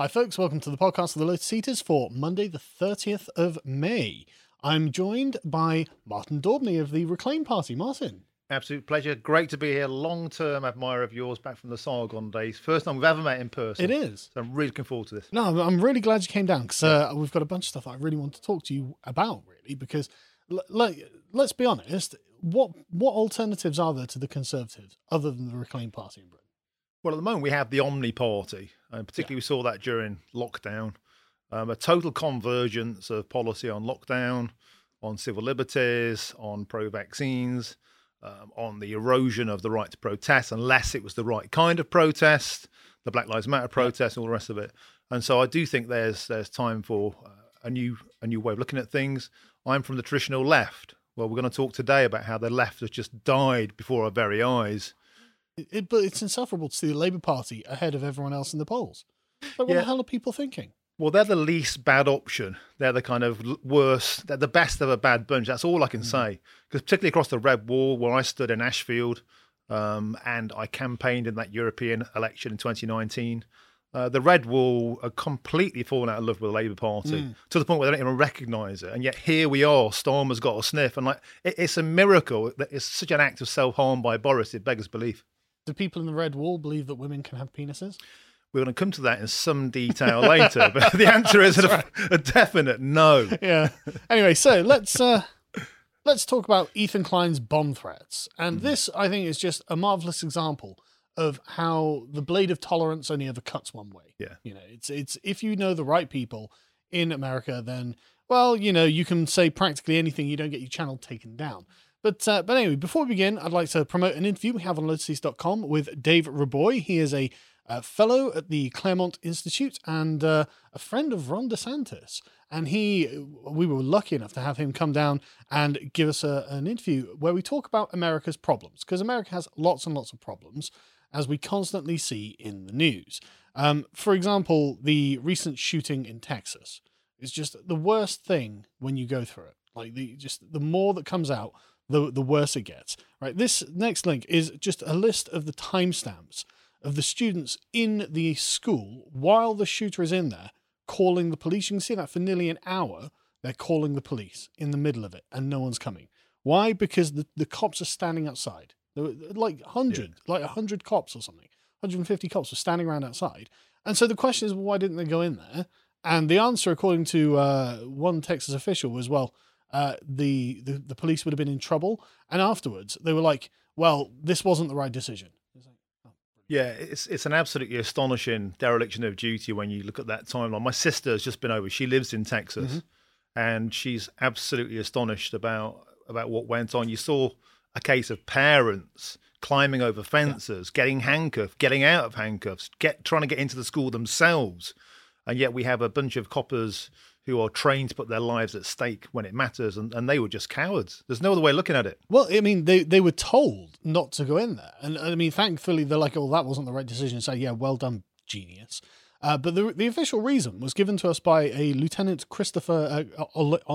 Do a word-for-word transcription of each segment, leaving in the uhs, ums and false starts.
Hi, folks. Welcome to the podcast of the Lotus Eaters for Monday, the thirtieth of May. I'm joined by Martin Daubney of the Reclaim Party. Martin. Absolute pleasure. Great to be here. Long-term admirer of yours back from the Sargon days. First time we've ever met in person. It is. So I'm really looking forward to this. No, I'm- I'm really glad you came down because uh, we've got a bunch of stuff I really want to talk to you about, really, because l- like, let's be honest, what what alternatives are there to the Conservatives other than the Reclaim Party in Britain? Well, at the moment we have the Omni Party, and particularly yeah. we saw that during lockdown. Um, a total convergence of policy on lockdown, on civil liberties, on pro-vaccines, um, on the erosion of the right to protest, unless it was the right kind of protest, the Black Lives Matter protest, yeah. all the rest of it. And so I do think there's there's time for uh, a new a new way of looking at things. I'm from the traditional left. Well, we're going to talk today about how the left has just died before our very eyes. It, it, but it's insufferable to see the Labour Party ahead of everyone else in the polls. Like, what yeah. the hell are people thinking? Well, they're the least bad option. They're the kind of worst, they're the best of a bad bunch. That's all I can mm. say. Because particularly across the Red Wall, where I stood in Ashfield, um, and I campaigned in that European election in twenty nineteen, uh, the Red Wall are completely fallen out of love with the Labour Party, mm. to the point where they don't even recognise it. And yet here we are, Starmer's got a sniff. And like, it, it's a miracle that it's such an act of self-harm by Boris, it beggars belief. Do people in the Red Wall believe that women can have penises? We're going to come to that in some detail later, but the answer is a, right. a definite no. Yeah. Anyway, so let's uh, let's talk about Ethan Klein's bomb threats. And mm-hmm. this, I think, is just a marvelous example of how the blade of tolerance only ever cuts one way. Yeah. You know, it's it's if you know the right people in America, then, well, you know, you can say practically anything. You don't get your channel taken down. But uh, but anyway, before we begin, I'd like to promote an interview we have on lotus east dot com with Dave Raboy. He is a uh, fellow at the Claremont Institute and uh, a friend of Ron DeSantis. And he, we were lucky enough to have him come down and give us a, an interview where we talk about America's problems, because America has lots and lots of problems, as we constantly see in the news. Um, for example, the recent shooting in Texas is just the worst thing when you go through it. Like the just the more that comes out, the the worse it gets. Right. This next link is just a list of the timestamps of the students in the school while the shooter is in there calling the police. You can see that for nearly an hour, they're calling the police in the middle of it and no one's coming. Why? Because the, the cops are standing outside. There were like one hundred, yeah. like one hundred cops or something. one hundred fifty cops were standing around outside. And so the question is, well, why didn't they go in there? And the answer, according to uh, one Texas official, was, well, Uh, the, the the police would have been in trouble, and afterwards they were like, "Well, this wasn't the right decision." It's like, oh, yeah, it's it's an absolutely astonishing dereliction of duty when you look at that timeline. My sister has just been over; she lives in Texas, mm-hmm. and she's absolutely astonished about about what went on. You saw a case of parents climbing over fences, yeah. getting handcuffed, getting out of handcuffs, get trying to get into the school themselves, and yet we have a bunch of coppers who are trained to put their lives at stake when it matters, and, and they were just cowards. There's no other way of looking at it. Well, I mean, they, they were told not to go in there. And, I mean, thankfully, they're like, oh, that wasn't the right decision. So, yeah, well done, genius. Uh, but the the official reason was given to us by a Lieutenant Christopher uh,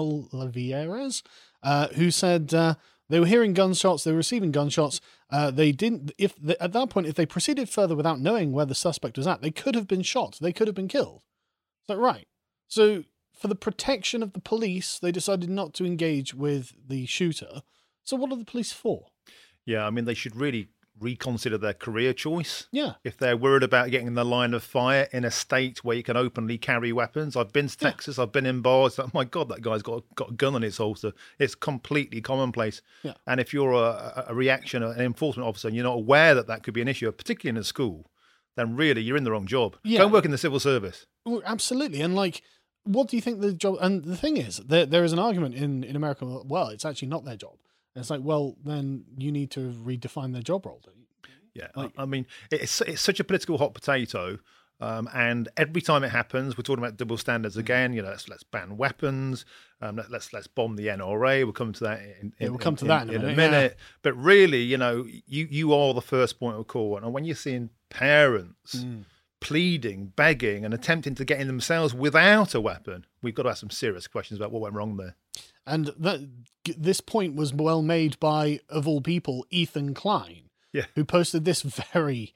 Oliveras, uh, who said uh, they were hearing gunshots, they were receiving gunshots. Uh, they didn't, if they, at that point, if they proceeded further without knowing where the suspect was at, they could have been shot. They could have been killed. Is that right? So, for the protection of the police, they decided not to engage with the shooter. So what are the police for? Yeah, I mean, they should really reconsider their career choice. Yeah. If they're worried about getting in the line of fire in a state where you can openly carry weapons. I've been to Texas, yeah. I've been in bars. Oh my God, that guy's got, got a gun on his holster. It's completely commonplace. Yeah. And if you're a, a reaction, an enforcement officer, and you're not aware that that could be an issue, particularly in a school, then really you're in the wrong job. Yeah. Don't work in the civil service. Well, absolutely. And like, what do you think the job? And the thing is, there there is an argument in, in America. Well, it's actually not their job. And it's like, well, then you need to redefine their job role. Don't you? Yeah, like, I mean, it's it's such a political hot potato, um, and every time it happens, we're talking about double standards again. You know, let's let's ban weapons. Um, let, let's let's bomb the N R A. We'll come to that in, in, yeah, we'll come to in, that in, in a minute. a minute. Yeah. But really, you know, you you are the first point of call, and when you're seeing parents. Mm. pleading, begging, and attempting to get in themselves without a weapon, we've got to ask some serious questions about what went wrong there. And that, this point was well made by, of all people, Ethan Klein, yeah. who posted this very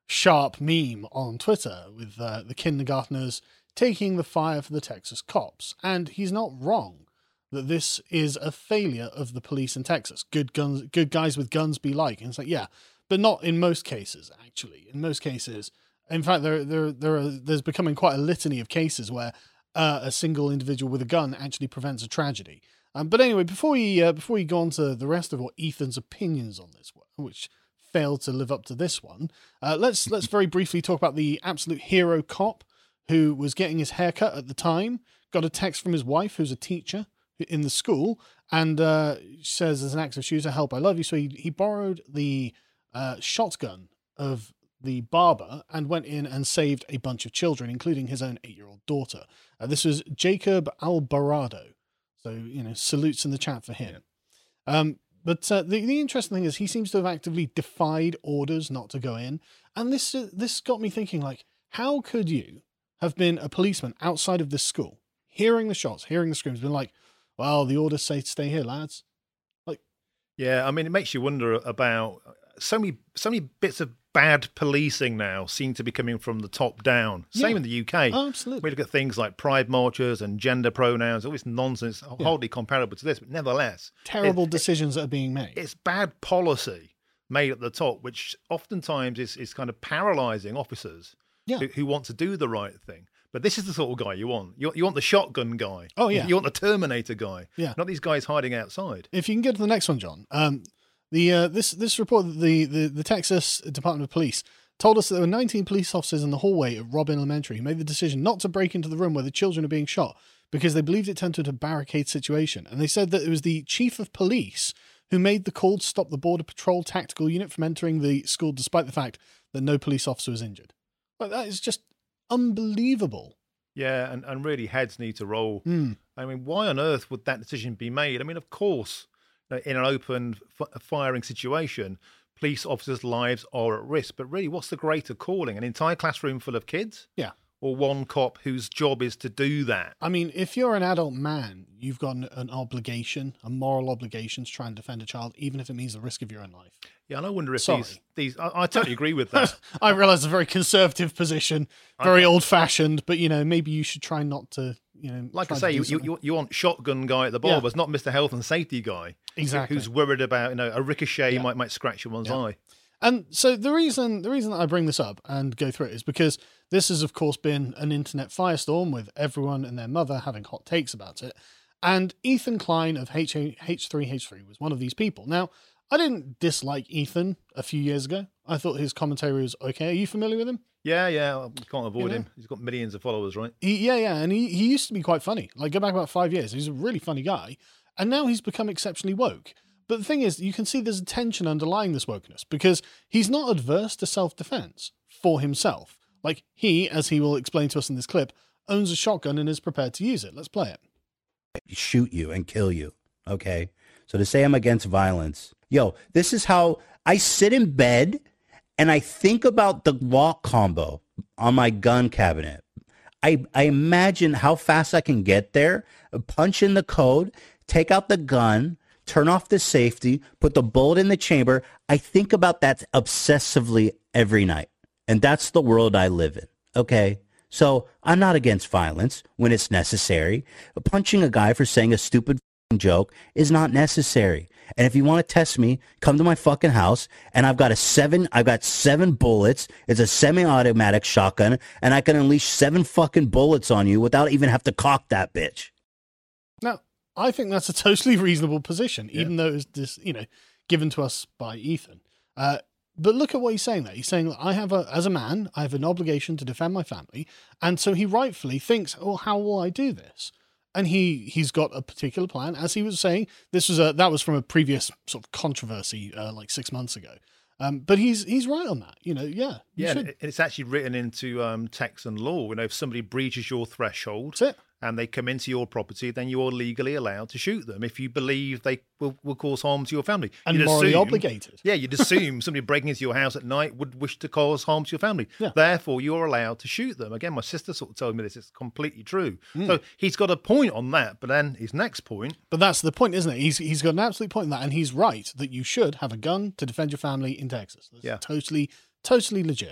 sharp meme on Twitter with uh, the kindergartners taking the fire for the Texas cops. And he's not wrong that this is a failure of the police in Texas. Good guns, good guys with guns be like. And it's like, yeah, but not in most cases, actually. In most cases, in fact, there, there, there are, there's becoming quite a litany of cases where uh, a single individual with a gun actually prevents a tragedy. Um, but anyway, before we uh, before we go on to the rest of what Ethan's opinions on this were, which failed to live up to this one, uh, let's let's very briefly talk about the absolute hero cop who was getting his haircut at the time. Got a text from his wife, who's a teacher in the school, and uh, says, as an act of shooter, help, I love you. So he he borrowed the uh, shotgun of the barber and went in and saved a bunch of children, including his own eight-year-old daughter. Uh, this was Jacob Alvarado. So, you know, salutes in the chat for him. Um, but uh, the, the interesting thing is he seems to have actively defied orders not to go in. And this uh, this got me thinking, like, how could you have been a policeman outside of this school, hearing the shots, hearing the screams, been like, well, the orders say stay here, lads? Like, yeah, I mean, it makes you wonder about so many, so many bits of bad policing now seem to be coming from the top down. Same Yeah. in the U K. oh, absolutely. We look at things like pride marches and gender pronouns, all this nonsense, hardly comparable to this, but nevertheless. Terrible it- decisions that are being made. It's bad policy made at the top, which oftentimes is, is kind of paralysing officers Yeah. who, who want to do the right thing. But this is the sort of guy you want. You, you want the shotgun guy. Oh, yeah. You want the Terminator guy. Yeah. Not these guys hiding outside. If you can get to the next one, John. Um, the uh, this this report, the, the the Texas Department of Police told us that there were nineteen police officers in the hallway at Robb Elementary who made the decision not to break into the room where the children are being shot because they believed it turned into a barricade situation. And they said that it was the chief of police who made the call to stop the Border Patrol tactical unit from entering the school, despite the fact that no police officer was injured. Like, that is just unbelievable. Yeah, and, and really heads need to roll. Mm. I mean, why on earth would that decision be made? I mean, of course, in an open f- firing situation, police officers' lives are at risk. But really, what's the greater calling? An entire classroom full of kids? Yeah. Or one cop whose job is to do that? I mean, if you're an adult man, you've got an, an obligation, a moral obligation to try and defend a child, even if it means the risk of your own life. Yeah, and I wonder if Sorry. these, these I, I totally agree with that. I realise it's a very conservative position, very old-fashioned, but, you know, maybe you should try not to, you know... Like try I to say, do you, something. you you want shotgun guy at the Yeah. barbers, not Mister Health and Safety guy. Exactly. Who's worried about, you know, a ricochet Yeah. might might scratch someone's Yeah. eye. And so the reason the reason that I bring this up and go through it is because this has, of course, been an internet firestorm with everyone and their mother having hot takes about it. And Ethan Klein of H three H three was one of these people. Now, I didn't dislike Ethan a few years ago. I thought his commentary was okay. Are you familiar with him? Yeah, yeah, you can't avoid You know? him. He's got millions of followers, right? He, yeah, yeah. And he, he used to be quite funny. Like, go back about five years. He's a really funny guy. And now he's become exceptionally woke. But the thing is, you can see there's a tension underlying this wokeness because he's not adverse to self-defense for himself. Like, he, as he will explain to us in this clip, owns a shotgun and is prepared to use it. Let's play it. Shoot you and kill you. Okay. So to say I'm against violence, yo, this is how I sit in bed and I think about the lock combo on my gun cabinet. I, I imagine how fast I can get there, punch in the code, take out the gun, turn off the safety, put the bullet in the chamber. I think about that obsessively every night. And that's the world I live in. Okay. So I'm not against violence when it's necessary. Punching a guy for saying a stupid joke is not necessary. And if you want to test me, come to my fucking house and I've got a seven, I've got seven bullets. It's a semi-automatic shotgun and I can unleash seven fucking bullets on you without even have to cock that bitch. Now, I think that's a totally reasonable position, Yeah. even though it's this, you know, given to us by Ethan. Uh, but look at what he's saying there. He's saying, I have a, as a man, I have an obligation to defend my family. And so he rightfully thinks, oh, how will I do this? And he, he's got a particular plan. As he was saying, this was a, that was from a previous sort of controversy, uh, like six months ago. Um, but he's, he's right on that. You know, yeah. you Yeah, should. and it's actually written into um, Texan law. You know, if somebody breaches your threshold That's it. and they come into your property, then you are legally allowed to shoot them if you believe they will, will cause harm to your family. And You'd morally assume- obligated. Yeah, you'd assume somebody breaking into your house at night would wish to cause harm to your family. Yeah. Therefore, you're allowed to shoot them. Again, my sister sort of told me this. It's completely true. Hmm. So he's got a point on that. But then his next point, But that's the point, isn't it? He's he's got an absolute point in that, and he's right that you should have a gun to defend your family in Texas. That's Yeah. totally, totally legit.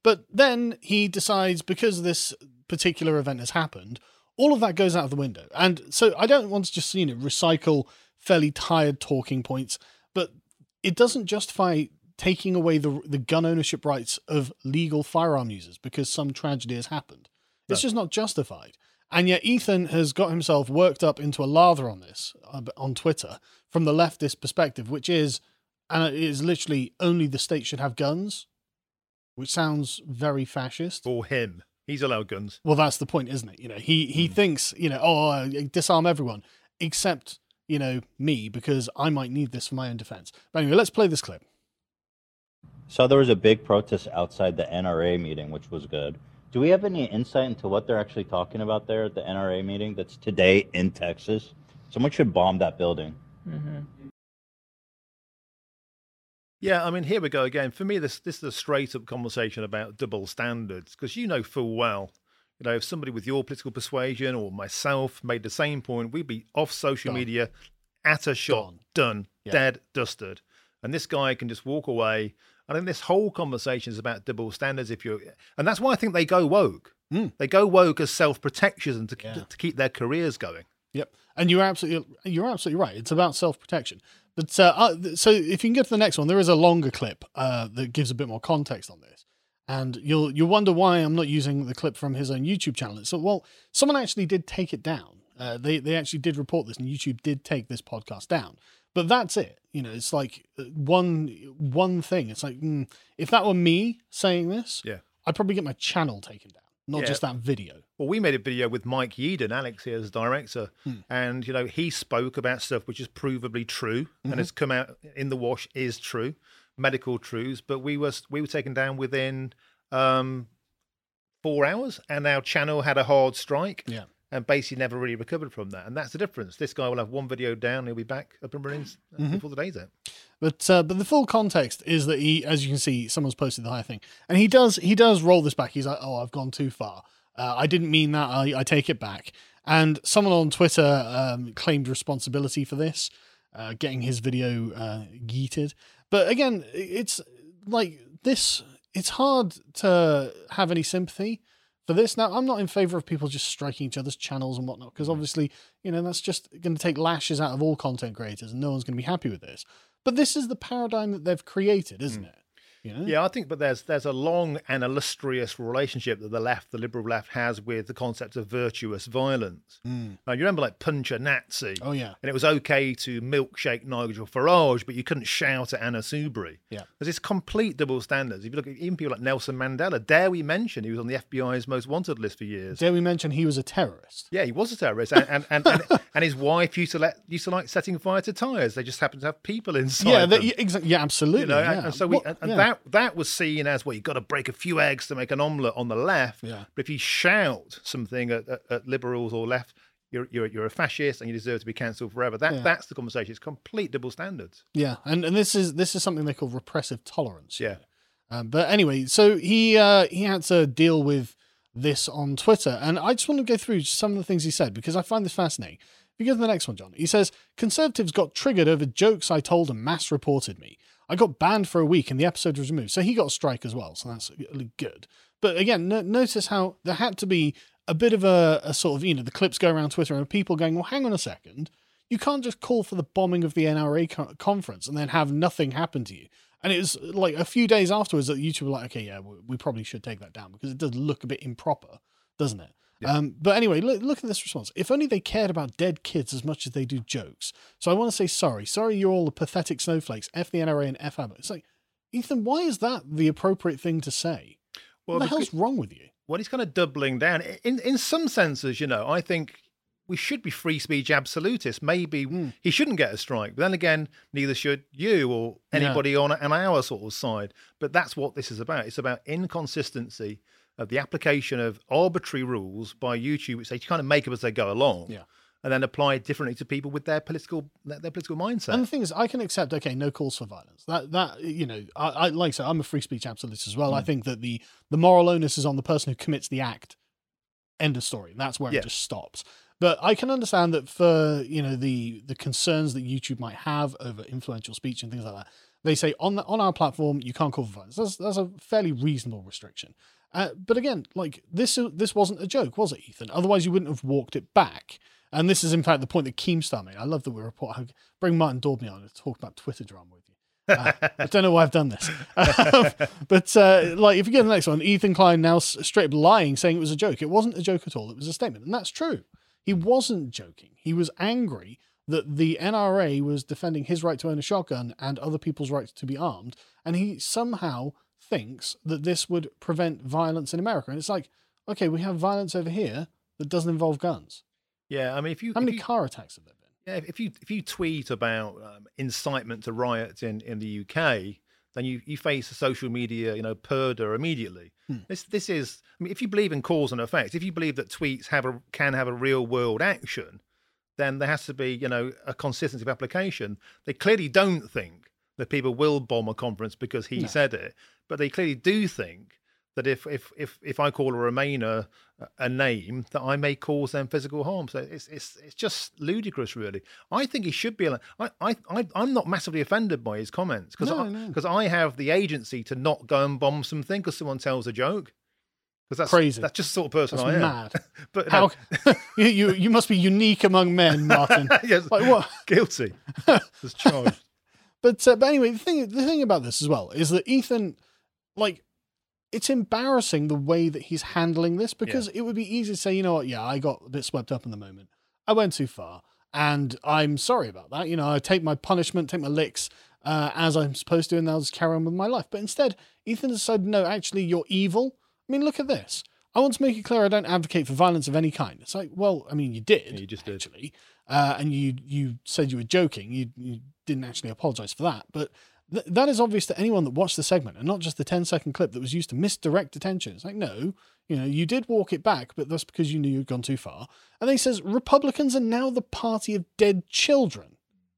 But then he decides, because this particular event has happened, all of that goes out of the window. And so I don't want to just, you know, recycle fairly tired talking points, but it doesn't justify taking away the the gun ownership rights of legal firearm users because some tragedy has happened. It's no. just not justified. And yet Ethan has got himself worked up into a lather on this uh, on Twitter from the leftist perspective, which is, and it is literally only the state should have guns, which sounds very fascist. For him. He's allowed guns. Well, that's the point, isn't it? You know, he, he mm. thinks, you know, oh, uh, disarm everyone except, you know, me, because I might need this for my own defense. But anyway, let's play this clip. So there was a big protest outside the N R A meeting, which was good. Do we have any insight into what they're actually talking about there at the N R A meeting that's today in Texas? Someone should bomb that building. Mm-hmm. Yeah, I mean, here we go again. For me, this this is a straight-up conversation about double standards, because you know full well, you know, if somebody with your political persuasion or myself made the same point, we'd be off social Gone. media, at a shot, Gone. done, yeah. dead, dusted. And this guy can just walk away. I think this whole conversation is about double standards. If you're, and that's why I think they go woke. Mm. They go woke as self-protection and to, yeah. to keep their careers going. Yep, and you're absolutely you're absolutely right. It's about self-protection. But uh, uh, so if you can get to the next one, there is a longer clip uh, that gives a bit more context on this, and you'll you'll wonder why I'm not using the clip from his own YouTube channel. So, well, someone actually did take it down. Uh, they they actually did report this, and YouTube did take this podcast down. But that's it. You know, it's like one one thing. It's like mm, if that were me saying this, yeah, I'd probably get my channel taken down, not yeah. just that video. Well, we made a video with Mike Yeadon, Alex here as director, hmm. and you know he spoke about stuff which is provably true mm-hmm. and has come out in the wash is true, medical truths. But we were we were taken down within um, four hours, and our channel had a hard strike. Yeah. And basically never really recovered from that. And that's the difference. This guy will have one video down, he'll be back up and running mm-hmm. before the day's out. But uh, but the full context is that he, as you can see, someone's posted the higher thing. And he does he does roll this back. He's like, oh, I've gone too far. Uh, I didn't mean that. I, I take it back. And someone on Twitter um, claimed responsibility for this, uh, getting his video uh, yeeted. But again, it's like this, it's hard to have any sympathy for this. Now, I'm not in favor of people just striking each other's channels and whatnot, because obviously, you know, that's just going to take lashes out of all content creators and no one's going to be happy with this. But this is the paradigm that they've created, isn't mm. it? You know? Yeah, I think, but there's there's a long and illustrious relationship that the left, the liberal left, has with the concept of virtuous violence. Mm. Now, you remember like Punch a Nazi? Oh, yeah. And it was okay to milkshake Nigel Farage, but you couldn't shout at Anna Soubry. Yeah. There's this complete double standards. If you look at even people like Nelson Mandela, dare we mention he was on the F B I's most wanted list for years. Dare we mention he was a terrorist? Yeah, he was a terrorist, and and, and, and, and his wife used to let used to like setting fire to tyres. They just happened to have people inside. Yeah, them. That, exactly. Yeah, absolutely. You know, yeah. and, and so we, what, and, and yeah. that that was seen as, well, you've got to break a few eggs to make an omelette on the left. Yeah. But if you shout something at, at, at liberals or left, you're you're you're a fascist and you deserve to be cancelled forever. That yeah. that's the conversation. It's complete double standards. Yeah, and and this is this is something they call repressive tolerance. Yeah. Um, but anyway, so he uh, he had to deal with this on Twitter, and I just want to go through some of the things he said because I find this fascinating. If you go to the next one, John, he says, conservatives got triggered over jokes I told and mass reported me. I got banned for a week and the episode was removed. So he got a strike as well. So that's good. But again, no, notice how there had to be a bit of a, a sort of, you know, the clips go around Twitter and people going, well, hang on a second. You can't just call for the bombing of the N R A co- conference and then have nothing happen to you. And it was like a few days afterwards that YouTube were like, okay, yeah, we, we probably should take that down because it does look a bit improper, doesn't it? Yeah. Um, but anyway, look, look at this response. If only they cared about dead kids as much as they do jokes. So I want to say sorry. Sorry, you're all the pathetic snowflakes. F the N R A and F Abbott. It's like, Ethan, why is that the appropriate thing to say? Well, what the hell's wrong with you? Well, he's kind of doubling down. In in some senses, you know, I think we should be free speech absolutists. Maybe mm. he shouldn't get a strike. But then again, neither should you or anybody yeah. on, on our sort of side. But that's what this is about. It's about inconsistency of the application of arbitrary rules by YouTube, which they kind of make up as they go along, yeah. and then apply it differently to people with their political their, their political mindset. And the thing is, I can accept, okay, no calls for violence. That that you know, I, I like I said, I'm a free speech absolutist as well. Mm. I think that the the moral onus is on the person who commits the act. End of story. That's where yeah. it just stops. But I can understand that for, you know, the the concerns that YouTube might have over influential speech and things like that. They say on the, on our platform you can't call for violence. That's that's a fairly reasonable restriction. Uh, but again, like this this wasn't a joke, was it, Ethan? Otherwise you wouldn't have walked it back. And this is in fact the point that Keemstar made. I love that we report. I bring Martin Daubney on to talk about Twitter drama with you. Uh, I don't know why I've done this. Um, but uh, like, if you get the next one, Ethan Klein now s- straight up lying, saying it was a joke. It wasn't a joke at all. It was a statement. And that's true. He wasn't joking. He was angry that the N R A was defending his right to own a shotgun and other people's right to be armed. And he somehow thinks that this would prevent violence in America. And it's like, okay, we have violence over here that doesn't involve guns. Yeah, I mean, if you How if many you, car attacks have there been? yeah, if you if you tweet about um, incitement to riots in, in the U K, then you, you face a social media, you know, purdah immediately. Hmm. This this is, I mean, if you believe in cause and effect, if you believe that tweets have a can have a real world action, then there has to be, you know, a consistency of application. They clearly don't think that people will bomb a conference because he no. said it, but they clearly do think that if if if if I call a Remainer a name, that I may cause them physical harm. So it's it's it's just ludicrous, really. I think he should be. I I, I I'm not massively offended by his comments because no, I because no. I have the agency to not go and bomb something because someone tells a joke. Because that's crazy. That's just the sort of person that's I am. Mad. But how no. you, you you must be unique among men, Martin. Yes, like what? Guilty. Just charged. But uh, but anyway, the thing the thing about this as well is that Ethan, like, it's embarrassing the way that he's handling this, because yeah. it would be easy to say, you know what, yeah, I got a bit swept up in the moment. I went too far, and I'm sorry about that. You know, I take my punishment, take my licks uh, as I'm supposed to, and I'll just carry on with my life. But instead, Ethan decided, no, actually, you're evil. I mean, look at this. I want to make it clear I don't advocate for violence of any kind. It's like, well, I mean, you did. Yeah, you just actually. did. Uh, and you you said you were joking. You, you didn't actually apologize for that. But th- that is obvious to anyone that watched the segment, and not just the ten second clip that was used to misdirect attention. It's like, no, you know, you did walk it back, but that's because you knew you'd gone too far. And then he says, Republicans are now the party of dead children.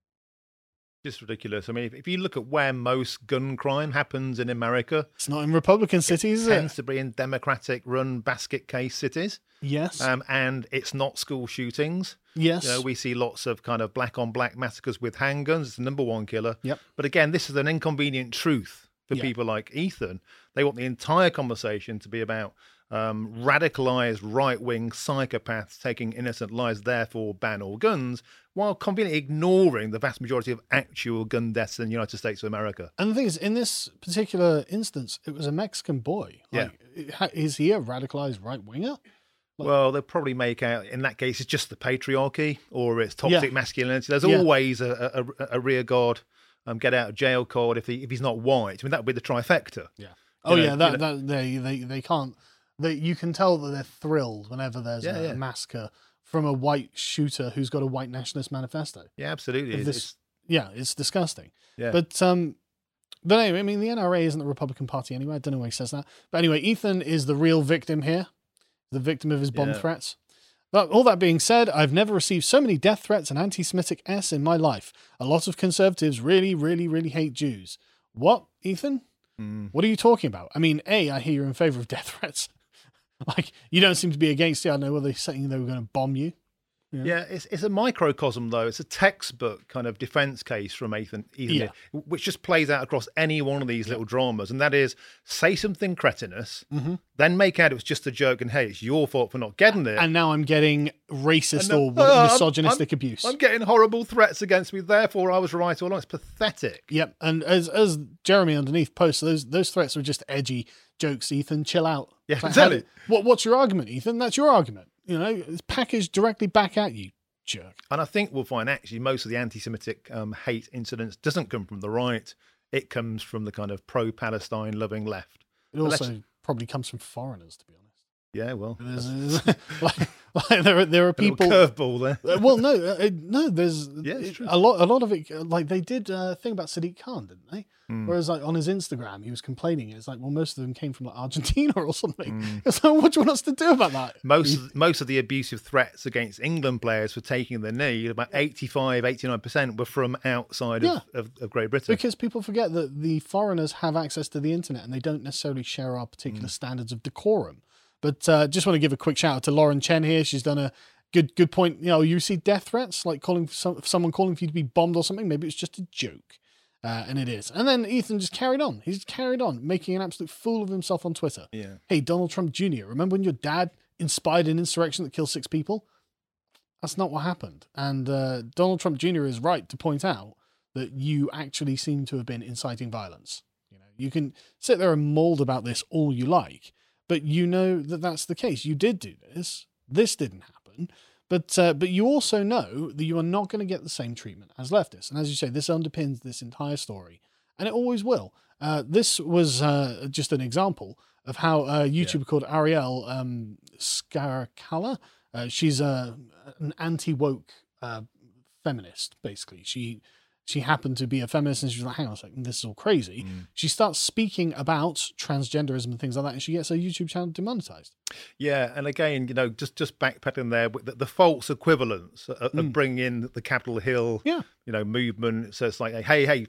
Just ridiculous. I mean, if, if you look at where most gun crime happens in America, it's not in Republican cities, is it? It tends to be in Democratic-run basket case cities. Yes. Um, and it's not school shootings. Yes. You know, we see lots of kind of black-on-black massacres with handguns. It's the number one killer. Yep. But again, this is an inconvenient truth for yep. people like Ethan. They want the entire conversation to be about um, radicalized right-wing psychopaths taking innocent lives, therefore ban all guns, while conveniently ignoring the vast majority of actual gun deaths in the United States of America. And the thing is, in this particular instance, it was a Mexican boy. Like, yeah. Is he a radicalized right-winger? Like, well, they'll probably make out, in that case, it's just the patriarchy or it's toxic yeah. masculinity. There's yeah. always a, a, a rear guard, um, get out of jail card if he if he's not white. I mean, that would be the trifecta. Yeah. Oh, you yeah, know, that, you know. that they, they, they can't... They, you can tell that they're thrilled whenever there's yeah, a, yeah. a massacre from a white shooter who's got a white nationalist manifesto. Yeah, absolutely. This, it's, yeah, it's disgusting. Yeah. But um, but anyway, I mean, the N R A isn't the Republican Party anyway. I don't know why he says that. But anyway, Ethan is the real victim here, the victim of his bomb yeah. threats. But all that being said, I've never received so many death threats and anti-Semitic S in my life. A lot of conservatives really, really, really hate Jews. What, Ethan? Mm. What are you talking about? I mean, A, I hear you're in favor of death threats. Like, you don't seem to be against it. I know were they saying they were going to bomb you. Yeah, yeah it's it's a microcosm, though. It's a textbook kind of defense case from Ethan, Ethan yeah. here, which just plays out across any one of these yeah. little dramas. And that is, say something cretinous, mm-hmm. then make out it was just a joke and, hey, it's your fault for not getting it. And now I'm getting racist now, or uh, misogynistic I'm, abuse. I'm getting horrible threats against me, therefore I was right all along. It's pathetic. Yep. And as as Jeremy underneath posts, those those threats were just edgy jokes. Ethan, chill out. Yeah, like, exactly. How, what, what's your argument, Ethan? That's your argument. You know, it's packaged directly back at you, jerk. And I think we'll find actually most of the anti-Semitic um, hate incidents doesn't come from the right. It comes from the kind of pro-Palestine loving left. It also probably comes from foreigners, to be honest. Yeah, well, there's, like, like there are there are people curveball there. Well, no, uh, no. There's yeah, it's true. a lot. A lot of it, like they did a thing about Sadiq Khan, didn't they? Mm. Whereas, like on his Instagram, he was complaining. It's like, well, most of them came from like Argentina or something. Mm. It's like, what do you want us to do about that? Most of, most of the abusive threats against England players for taking the knee, about eighty-five, eighty-nine percent were from outside yeah. of, of, of Great Britain. Because people forget that the foreigners have access to the internet and they don't necessarily share our particular mm. standards of decorum. But uh, just want to give a quick shout out to Lauren Chen here. She's done a good good point. You know, you see death threats, like calling for some, someone calling for you to be bombed or something. Maybe it's just a joke. Uh, and it is. And then Ethan just carried on. He just carried on, making an absolute fool of himself on Twitter. Yeah. Hey, Donald Trump Junior, remember when your dad inspired an insurrection that killed six people? That's not what happened. And uh, Donald Trump Junior is right to point out that you actually seem to have been inciting violence. You know, you can sit there and mold about this all you like, but you know that that's the case. You did do this. This didn't happen. But uh, but you also know that you are not going to get the same treatment as leftists. And as you say, this underpins this entire story. And it always will. Uh, this was uh, just an example of how a YouTuber yeah. called Ariel um, Scarcala, uh, she's a, an anti-woke uh, feminist, basically. She she happened to be a feminist and she was like, hang on a second, this is all crazy. Mm. She starts speaking about transgenderism and things like that, and she gets her YouTube channel demonetized. Yeah, and again, you know, just, just backpedaling there, the, the false equivalence of, mm. of bringing in the Capitol Hill, yeah. you know, movement. So it's like, hey, hey,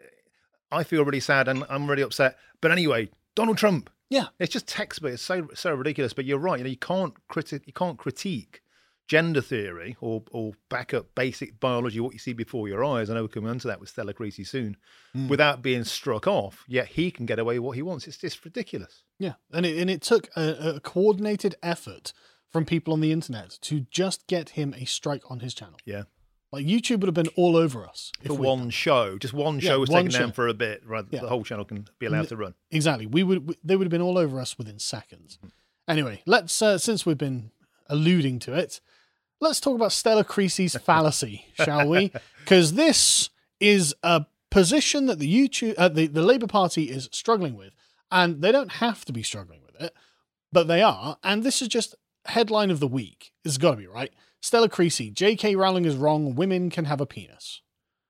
I feel really sad and I'm really upset. But anyway, Donald Trump. Yeah, it's just textbook. It's so so ridiculous. But you're right. You know, you can't critic, you can't critique gender theory or or back up basic biology, what you see before your eyes. I know we'll come on to that with Stella Creasy soon, mm. without being struck off. Yet he can get away with what he wants. It's just ridiculous. Yeah, and it and it took a, a coordinated effort from people on the internet to just get him a strike on his channel. Yeah. Like YouTube would have been all over us for one done. show. Just one show yeah, was one taken show. down for a bit, right? Yeah. The whole channel can be allowed to run. Exactly. We would. They would have been all over us within seconds. Mm-hmm. Anyway, let's uh, since we've been alluding to it, let's talk about Stella Creasy's fallacy, shall we? Because this is a position that the YouTube, uh, the the Labour Party is struggling with, and they don't have to be struggling with it, but they are. And this is just headline of the week. It's got to be right. Stella Creasy, J K Rowling is wrong. Women can have a penis.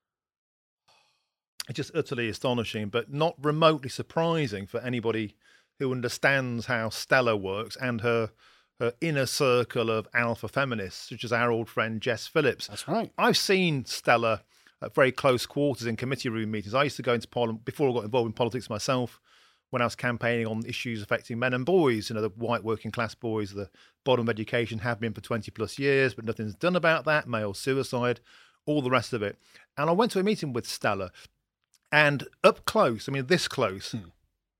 It's just utterly astonishing, but not remotely surprising for anybody who understands how Stella works and her her inner circle of alpha feminists, such as our old friend Jess Phillips. That's right. I've seen Stella at very close quarters in committee room meetings. I used to go into Parliament before I got involved in politics myself, when I was campaigning on issues affecting men and boys, you know, the white working class boys, the bottom of education, have been for twenty plus years, but nothing's done about that, male suicide, all the rest of it. And I went to a meeting with Stella, and up close, I mean, this close, hmm.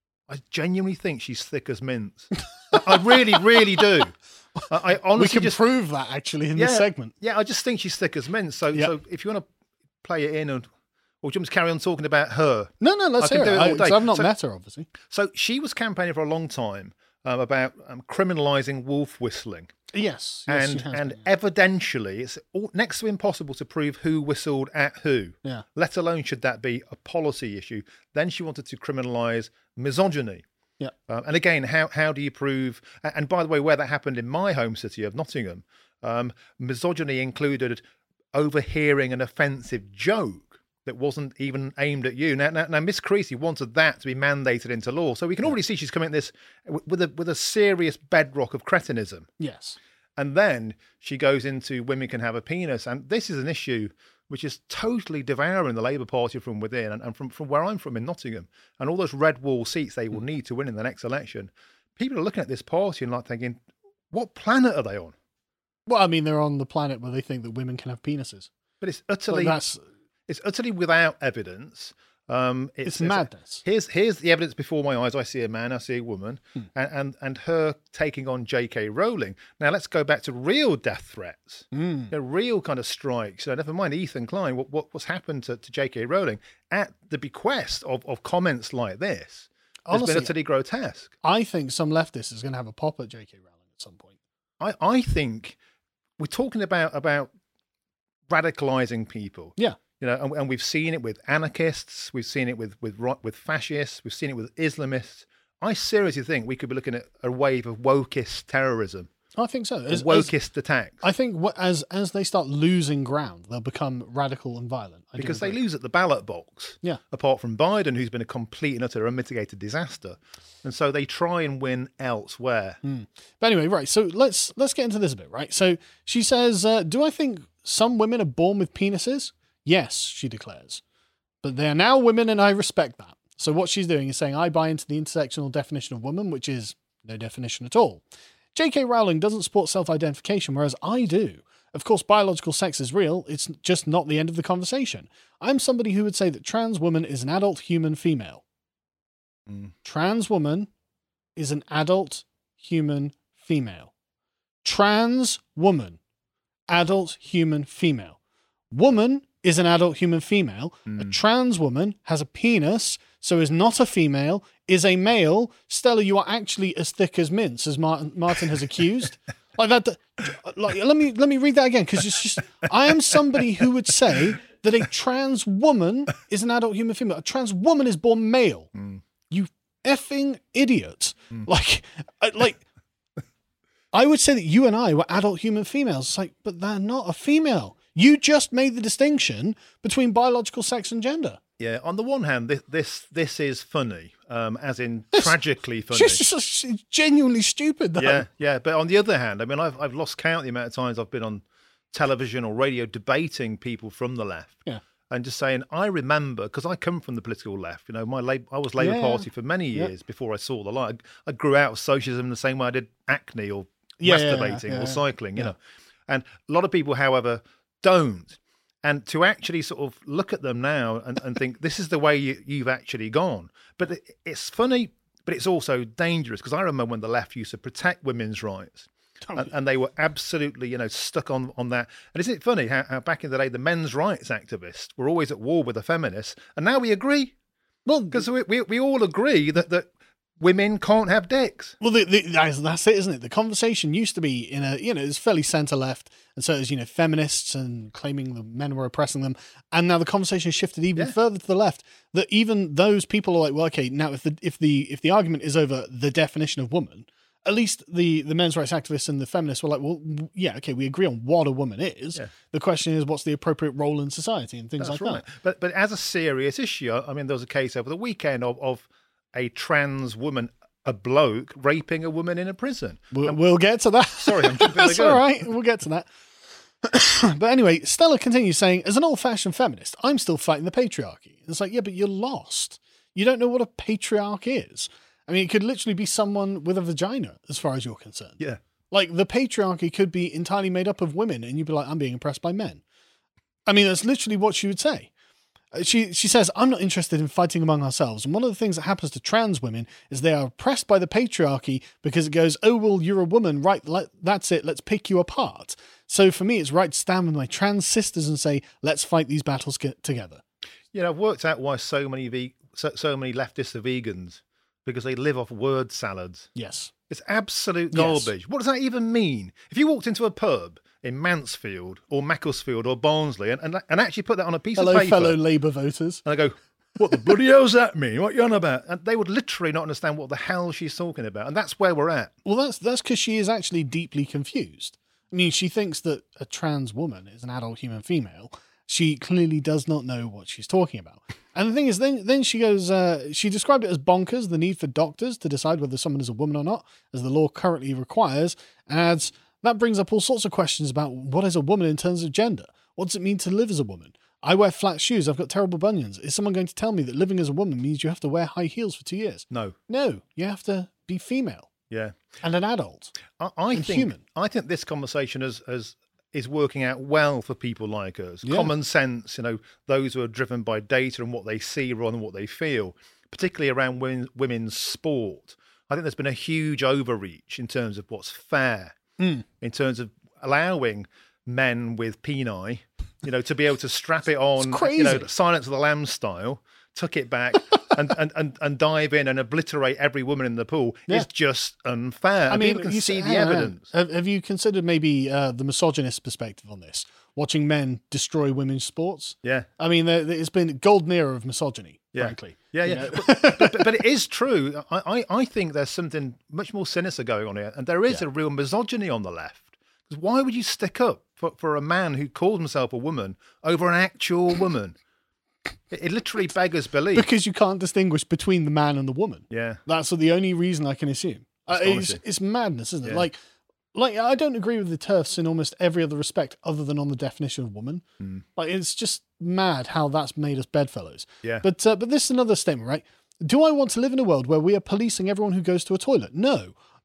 I genuinely think she's thick as mince. I really, really do. I, I honestly we can just prove that actually in yeah, this segment. Yeah, I just think she's thick as mince. So, yep. so if you want to play it in and or do you want to carry on talking about her? No, no, let's I hear can it. do it all day. I, I've not so, met her, obviously. So she was campaigning for a long time um, about um, criminalising wolf whistling. Yes. yes and she has and been, yeah. evidentially, it's all, next to impossible to prove who whistled at who, yeah. let alone should that be a policy issue. Then she wanted to criminalise misogyny. Yeah. Um, and again, how how do you prove? And by the way, where that happened in my home city of Nottingham, um, misogyny included overhearing an offensive joke that wasn't even aimed at you. Now, now, now Miss Creasy wanted that to be mandated into law, so we can already see she's coming at this with a with a serious bedrock of cretinism. Yes. And then she goes into women can have a penis, and this is an issue which is totally devouring the Labour Party from within, and, and from, from where I'm from in Nottingham, and all those red wall seats they will need to win in the next election. People are looking at this party and like thinking, what planet are they on? Well, I mean, they're on the planet where they think that women can have penises. But it's utterly, like that's, it's utterly without evidence. Um, it's, it's madness. It's, here's here's the evidence before my eyes. I see a man, I see a woman, hmm. and, and and her taking on J K Rowling. Now let's go back to real death threats, mm. you know, real kind of strikes. So never mind Ethan Klein. What what what's happened to, to J K Rowling at the bequest of, of comments like this has Honestly, been utterly grotesque. I think some leftist is going to have a pop at J K Rowling at some point. I I think we're talking about about radicalizing people. Yeah. You know, and, and we've seen it with anarchists, we've seen it with with with fascists, we've seen it with Islamists. I seriously think we could be looking at a wave of wokist terrorism. I think so. As, wokist as, attacks. I think as as they start losing ground, they'll become radical and violent. I because they lose at the ballot box. Yeah. Apart from Biden, who's been a complete and utter unmitigated disaster, and so they try and win elsewhere. Mm. But anyway, right. So let's let's get into this a bit, right? So she says, uh, "Do I think some women are born with penises? Yes," she declares, "but they are now women and I respect that." So what she's doing is saying, I buy into the intersectional definition of woman, which is no definition at all. J K Rowling doesn't support self-identification, whereas I do. Of course, biological sex is real. It's just not the end of the conversation. I'm somebody who would say that trans woman is an adult human female. Mm. Trans woman is an adult human female. Trans woman, adult human female. Woman is an adult human female. Mm. A trans woman has a penis, so is not a female, is a male. Stella, you are actually as thick as mince, as Martin, Martin has accused. Like that. Like, let me let me read that again, because it's just I am somebody who would say that a trans woman is an adult human female. A trans woman is born male. Mm. You effing idiot! Mm. Like, I- like. I would say that you and I were adult human females. It's like, but they're not a female. You just made the distinction between biological sex and gender. Yeah, on the one hand, this this, this is funny, um, as in tragically funny. It's just it's genuinely stupid, though. Yeah, yeah. But on the other hand, I mean, I've I've lost count the amount of times I've been on television or radio debating people from the left. Yeah. And just saying, I remember, because I come from the political left, you know, my Lab- I was Labour Yeah. Party for many Yeah. years before I saw the light. I grew out of socialism the same way I did acne or Yeah, yeah, masturbating yeah, yeah, or cycling, you yeah. know. And a lot of people, however, don't. And to actually sort of look at them now and, and think, this is the way you, you've actually gone. But it, it's funny, but it's also dangerous, because I remember when the left used to protect women's rights. And, and they were absolutely, you know, stuck on, on that. And isn't it funny how, how back in the day, the men's rights activists were always at war with the feminists, and now we agree? Well, Because we, we, we all agree that, that women can't have dicks. Well, the, the, that's, that's it, isn't it? The conversation used to be in a, you know, it's fairly centre left, and so it was, you know, feminists and claiming the men were oppressing them, and now the conversation shifted even Yeah. further to the left. That even those people are like, well, okay, now if the if the if the argument is over the definition of woman, at least the the men's rights activists and the feminists were like, well, w- yeah, okay, we agree on what a woman is. Yeah. The question is, what's the appropriate role in society and things That's like right. that. But but as a serious issue, I mean, there was a case over the weekend of, of a trans woman, a bloke, raping a woman in a prison. We'll, we'll get to that. Sorry, I'm jumping the That's gun. all right. We'll get to that. But anyway, Stella continues saying, as an old-fashioned feminist, I'm still fighting the patriarchy. It's like, yeah, but you're lost. You don't know what a patriarch is. I mean, it could literally be someone with a vagina, as far as you're concerned. Yeah. Like, the patriarchy could be entirely made up of women, and you'd be like, I'm being oppressed by men. I mean, that's literally what she would say. Uh, She she says, I'm not interested in fighting among ourselves. And one of the things that happens to trans women is they are oppressed by the patriarchy because it goes, oh, well, you're a woman, right? Let, that's it. Let's pick you apart. So for me, it's right to stand with my trans sisters and say, let's fight these battles get together. You know, I've worked out why so many ve- so, so many leftists are vegans, because they live off word salads. Yes. It's absolute Yes. garbage. What does that even mean? If you walked into a pub in Mansfield or Macclesfield or Barnsley and, and, and actually put that on a piece Hello, of paper, fellow Labour voters. and I go, what the bloody hell's that mean? What are you on about? And they would literally not understand what the hell she's talking about. And that's where we're at. Well, that's that's because she is actually deeply confused. I mean, she thinks that a trans woman is an adult human female. She clearly does not know what she's talking about. And the thing is, then then she goes, uh, she described it as bonkers, the need for doctors to decide whether someone is a woman or not, as the law currently requires, and adds, that brings up all sorts of questions about what is a woman in terms of gender. What does it mean to live as a woman? I wear flat shoes. I've got terrible bunions. Is someone going to tell me that living as a woman means you have to wear high heels for two years? No. No, you have to be female Yeah. and an adult. I, I And think human. I think this conversation has, has is working out well for people like us. Yeah. Common sense, you know, those who are driven by data and what they see rather than what they feel, particularly around women, women's sport. I think there's been a huge overreach in terms of what's fair, Mm. in terms of allowing men with peni, you know, to be able to strap it on, you know, crazy. Silence of the Lambs style, tuck it back and, and, and, and dive in and obliterate every woman in the pool Yeah. is just unfair. I And mean, people can you see say- the hang on, hang on. evidence. Have, have you considered maybe uh, the misogynist perspective on this? Watching men destroy women's sports? Yeah. I mean, there, it's been a golden era of misogyny, Yeah. frankly. Yeah, You yeah. know? but, but, but it is true. I, I, I think there's something much more sinister going on here. And there is Yeah. a real misogyny on the left. Because why would you stick up for, for a man who calls himself a woman over an actual woman? It, it literally beggars belief. Because you can't distinguish between the man and the woman. Yeah. That's the only reason I can assume. Uh, it's, Astonishing. it's madness, isn't it? Yeah. Like, like I don't agree with the TERFs in almost every other respect other than on the definition of woman. Mm. Like, it's just mad how that's made us bedfellows. Yeah. But uh, but this is another statement, right? Do I want to live in a world where we are policing everyone who goes to a toilet? No.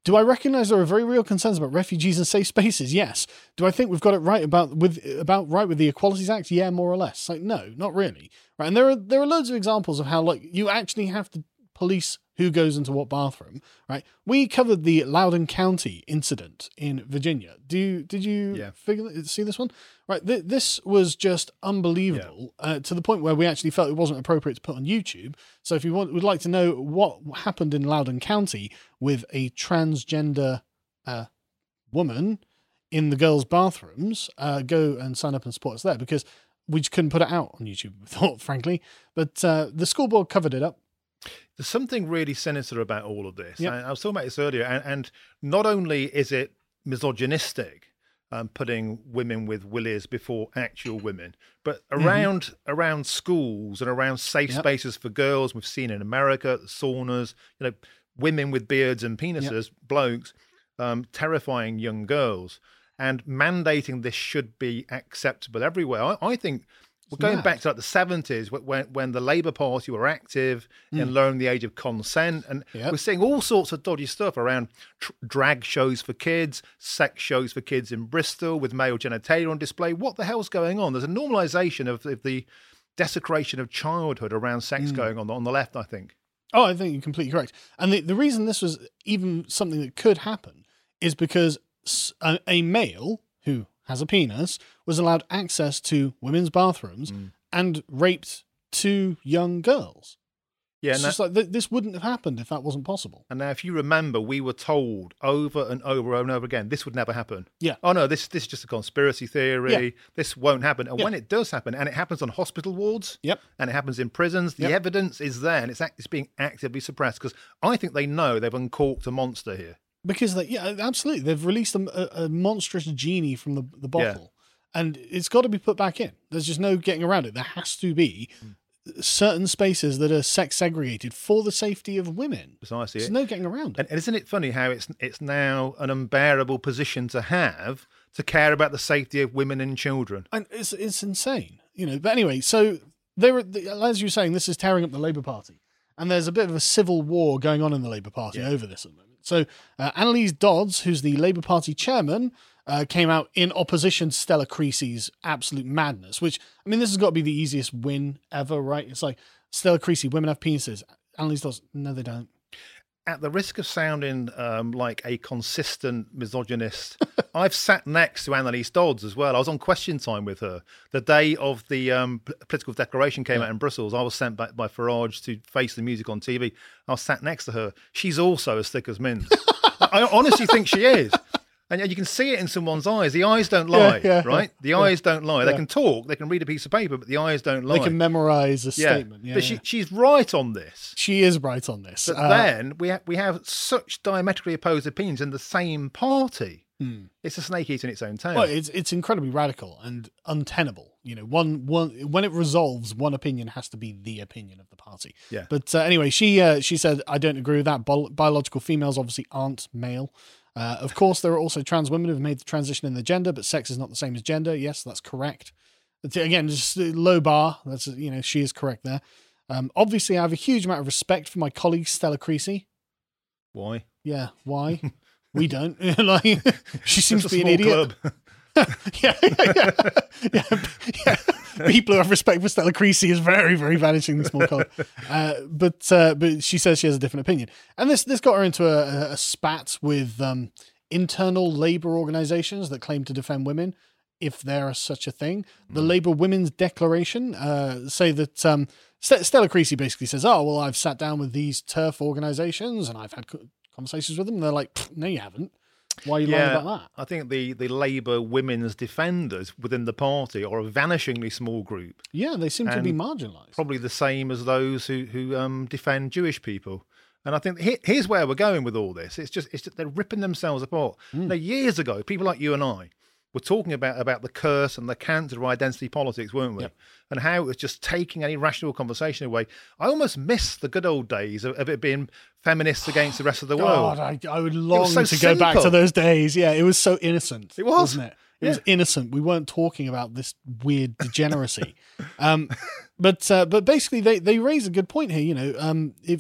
Do I recognize there are very real concerns about refugees and safe spaces? Yes. Do I think we've got it right about with about right with the Equalities Act? Yeah, more or less. Like, no, not really. Right. And there are there are loads of examples of how like you actually have to police who goes into what bathroom. Right. We covered the Loudoun County incident in Virginia. Do you did you Yeah. figure see this one? Right. Th- this was just unbelievable yeah. uh, to the point where we actually felt it wasn't appropriate to put on YouTube. So if you want, would like to know what happened in Loudoun County with a transgender uh, woman in the girls' bathrooms, uh, go and sign up and support us there, because we just couldn't put it out on YouTube, we thought, frankly. But uh, the school board covered it up. There's something really sinister about all of this. Yep. I, I was talking about this earlier, and, and not only is it misogynistic, um, putting women with willies before actual women, but around mm-hmm. around schools and around safe yep. spaces for girls, we've seen in America, the saunas, you know, women with beards and penises, yep. blokes, um, terrifying young girls, and mandating this should be acceptable everywhere. I, I think. We're going back to like the seventies when when the Labour Party were active mm. in lowering the age of consent, and yep. we're seeing all sorts of dodgy stuff around tr- drag shows for kids, sex shows for kids in Bristol with male genitalia on display. What the hell's going on? There's a normalisation of, of the desecration of childhood around sex mm. going on on the left, I think. Oh, I think you're completely correct. And the, the reason this was even something that could happen is because a, a male who has a penis was allowed access to women's bathrooms mm. and raped two young girls. Yeah, it's just that, like th- this wouldn't have happened if that wasn't possible. And now, if you remember, we were told over and over and over again, this would never happen. Yeah. Oh no, this this is just a conspiracy theory. Yeah. This won't happen. And yeah. when it does happen, and it happens on hospital wards, yep, and it happens in prisons, the yep. evidence is there, and it's act- it's being actively suppressed, because I think they know they've uncorked a monster here. Because they, yeah, absolutely, they've released a, a, a monstrous genie from the the bottle, yeah. and it's got to be put back in. There's just no getting around it. There has to be mm. certain spaces that are sex segregated for the safety of women. Precisely, there's no getting around it. And isn't it funny how it's it's now an unbearable position to have to care about the safety of women and children? And it's it's insane, you know. But anyway, so there, as you're saying, this is tearing up the Labour Party, and there's a bit of a civil war going on in the Labour Party yeah. over this at the moment. So uh, Annalise Dodds, who's the Labour Party chairman, uh, came out in opposition to Stella Creasy's absolute madness, which, I mean, this has got to be the easiest win ever, right? It's like, Stella Creasy, women have penises. Annalise Dodds, no, they don't. At the risk of sounding um, like a consistent misogynist, I've sat next to Annalise Dodds as well. I was on Question Time with her. The day of the um, political declaration came yeah. out in Brussels, I was sent back by Farage to face the music on T V. I was sat next to her. She's also as thick as mince. I honestly think she is. And you can see it in someone's eyes. The eyes don't lie, yeah, yeah, right? The yeah. eyes don't lie. They yeah. can talk, they can read a piece of paper, but the eyes don't lie. They can memorize a yeah. statement. Yeah, but yeah. She, she's right on this. She is right on this. But uh, then we, ha- we have such diametrically opposed opinions in the same party. Hmm. It's a snake eating its own tail. Well, it's it's incredibly radical and untenable. You know, one one when it resolves, one opinion has to be the opinion of the party. Yeah. But uh, anyway, she uh, she said, I don't agree with that. Bi- biological females obviously aren't male. Uh, of course, there are also trans women who have made the transition in their gender, but sex is not the same as gender. Yes, that's correct. It's, again, just a low bar. That's, you know, she is correct there. Um, obviously, I have a huge amount of respect for my colleague Stella Creasy. Why? Yeah, why? We don't. Like, she seems It's to a be an small idiot. club. yeah, yeah, yeah, yeah, yeah. People who have respect for Stella Creasy is very, very vanishing in small club. Uh, but uh, but she says she has a different opinion, and this this got her into a, a spat with um, internal labour organisations that claim to defend women, if there is such a thing. The mm. Labour Women's Declaration uh, say that um, St- Stella Creasy basically says, "Oh well, I've sat down with these TERF organisations and I've had co- conversations with them." And they're like, "No, you haven't. Why are you yeah, lying about that?" I think the, the Labour women's defenders within the party are a vanishingly small group. Yeah, they seem to be marginalised. Probably the same as those who, who um, defend Jewish people. And I think he, here's where we're going with all this. It's just, it's just they're ripping themselves apart. Mm. Now, years ago, people like you and I were talking about, about the curse and the cancer of identity politics, weren't we? Yep. And how it was just taking any rational conversation away. I almost miss the good old days of, of it being feminists against the rest of the God, world. I, I would long so to go back simple. to those days. Yeah, it was so innocent. It was. Wasn't it? It Yeah. was innocent. We weren't talking about this weird degeneracy. um, but uh, but basically, they, they raise a good point here. You know, um, if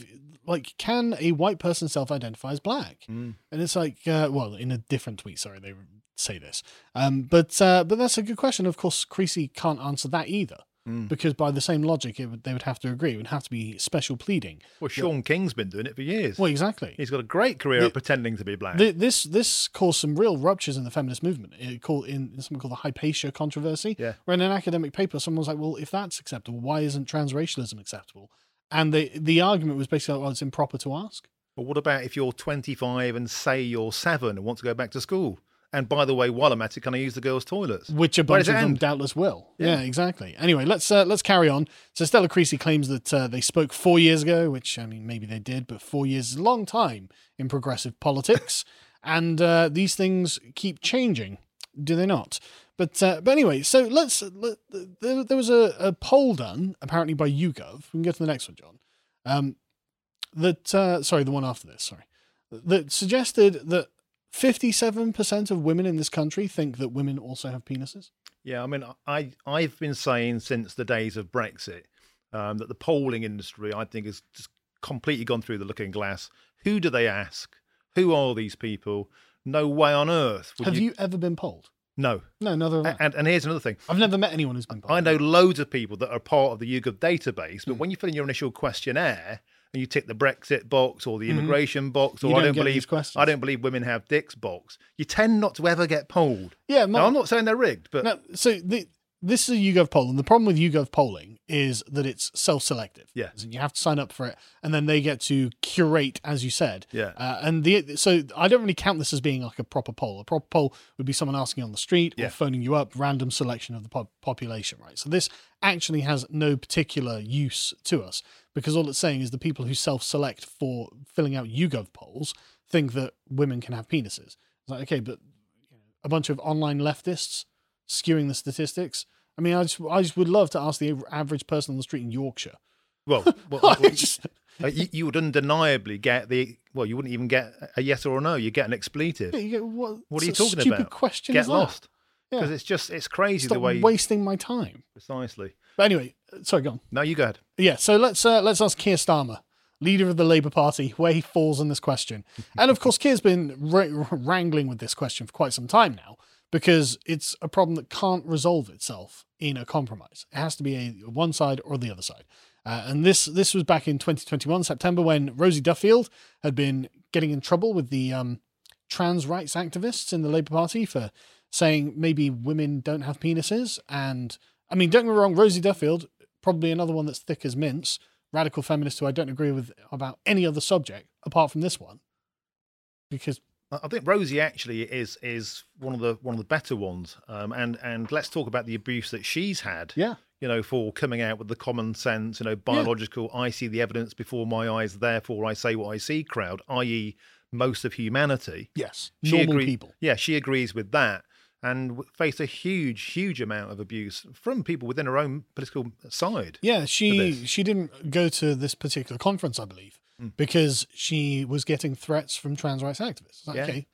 like, can a white person self-identify as black? Mm. And it's like, uh, well, in a different tweet, sorry, they say this. Um, but uh, but that's a good question. Of course, Creasy can't answer that either. Mm. Because by the same logic, it would, they would have to agree. It would have to be special pleading. Well, Sean King's been doing it for years. Well, exactly. He's got a great career The- of pretending to be black. The, this this caused some real ruptures in the feminist movement. It called in something called the Hypatia controversy, Yeah. where in an academic paper, someone was like, "Well, if that's acceptable, why isn't transracialism acceptable?" And the the argument was basically, "Well, it's improper to ask." But what about if you're twenty-five and say you're seven and want to go back to school? And by the way, while I'm at it, can I use the girls' toilets? Which a Where bunch does of it them end? doubtless will. Yeah, Yeah. exactly. Anyway, let's uh, let's carry on. So Stella Creasy claims that uh, they spoke four years ago, which, I mean, maybe they did, but four years is a long time in progressive politics. and uh, these things keep changing, do they not? But uh, but anyway, so let's. Let, there, there was a, a poll done, apparently by YouGov. We can go to the next one, John. Um, that, uh, sorry, the one after this, sorry. That suggested that fifty-seven percent of women in this country think that women also have penises. Yeah, I mean, I, I've been saying since the days of Brexit um, that the polling industry, I think, has just completely gone through the looking glass. Who do they ask? Who are these people? No way on earth. would Have you ever been polled? No. No, neither have I. And, and here's another thing. I've never met anyone who's been polled. I know loads of people that are part of the YouGov database, but Mm. when you fill in your initial questionnaire and you tick the Brexit box or the Mhm. immigration box, You or I don't don't get believe these questions. I don't believe women have dicks box, you tend not to ever get polled. Yeah, Now, Mark, I'm not saying they're rigged, but no, so the, this is a YouGov poll, and the problem with YouGov polling is that it's self-selective. Yeah. So you have to sign up for it, and then they get to curate, as you said. yeah. Uh, and the so I don't really count this as being like a proper poll. A proper poll would be someone asking on the street or Yeah. phoning you up, random selection of the pop- population, right? So this actually has no particular use to us because all it's saying is the people who self-select for filling out YouGov polls think that women can have penises. It's like, okay, but you know, a bunch of online leftists skewing the statistics. I mean, I just, I just would love to ask the average person on the street in Yorkshire. Well, well, Like, well, just- uh, you, you would undeniably get the well. You wouldn't even get a yes or a no. You get an expletive. yeah, you go, what, What are you sort of talking stupid about? question Get is that? lost Yeah. because it's just it's crazy Stop the way. wasting my time. Precisely. But anyway, sorry, go on. No, you go ahead. Yeah, so let's uh, let's ask Keir Starmer, leader of the Labour Party, where he falls on this question. And of course, Keir's been wr- wrangling with this question for quite some time now because it's a problem that can't resolve itself in a compromise. It has to be a one side or the other side. Uh, and this this was back in twenty twenty-one, September, when Rosie Duffield had been getting in trouble with the um, trans rights activists in the Labour Party for saying maybe women don't have penises. And I mean, don't get me wrong, Rosie Duffield, probably another one that's thick as mince, radical feminist who I don't agree with about any other subject apart from this one. Because I I think Rosie actually is is one of the one of the better ones. Um, and and let's talk about the abuse that she's had. yeah, You know, for coming out with the common sense, you know, biological. I see the evidence before my eyes, therefore I say what I see. Crowd, that is, most of humanity. yes, She normal agree- people. Yeah, she agrees with that, and w- faced a huge, huge amount of abuse from people within her own political side. Yeah, she this. she didn't go to this particular conference, I believe, Mm. because she was getting threats from trans rights activists. Like, Yeah. Okay,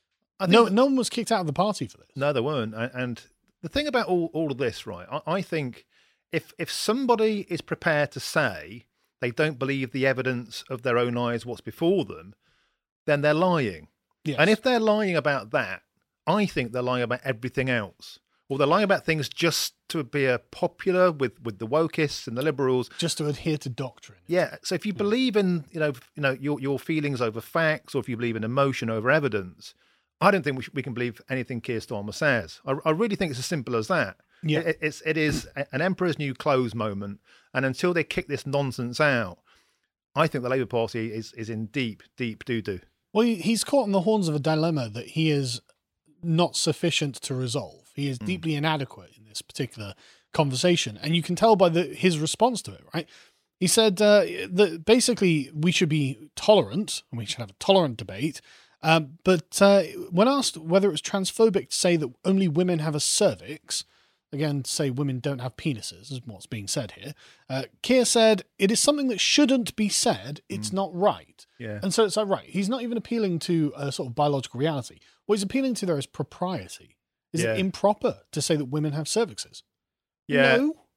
I think no, that- no one was kicked out of the party for this. No, they weren't. A- And the thing about all, all of this, right? I, I think if if somebody is prepared to say they don't believe the evidence of their own eyes, what's before them, then they're lying. Yes. And if they're lying about that, I think they're lying about everything else. Or they're lying about things just to appear popular with, with the wokeists and the liberals. just to adhere to doctrine. Yeah. So if you believe in, you know, you know your your feelings over facts, or if you believe in emotion over evidence, I don't think we, should, we can believe anything Keir Starmer says. I, I really think it's as simple as that. Yeah. It, it's it is an emperor's new clothes moment, and until they kick this nonsense out, I think the Labour Party is is in deep, deep doo doo. Well, he- he's caught in the horns of a dilemma that he is not sufficient to resolve. He is deeply inadequate in this particular conversation, and you can tell by the his response to it. Right? He said uh, that basically we should be tolerant, and we should have a tolerant debate. Um, but uh, when asked whether it was transphobic to say that only women have a cervix, again, say women don't have penises, is what's being said here. Uh, Keir said it is something that shouldn't be said. It's not right. Yeah. And so it's like, right, he's not even appealing to a sort of biological reality. What he's appealing to there is propriety. Is Yeah. it improper to say that women have cervixes? Yeah. No.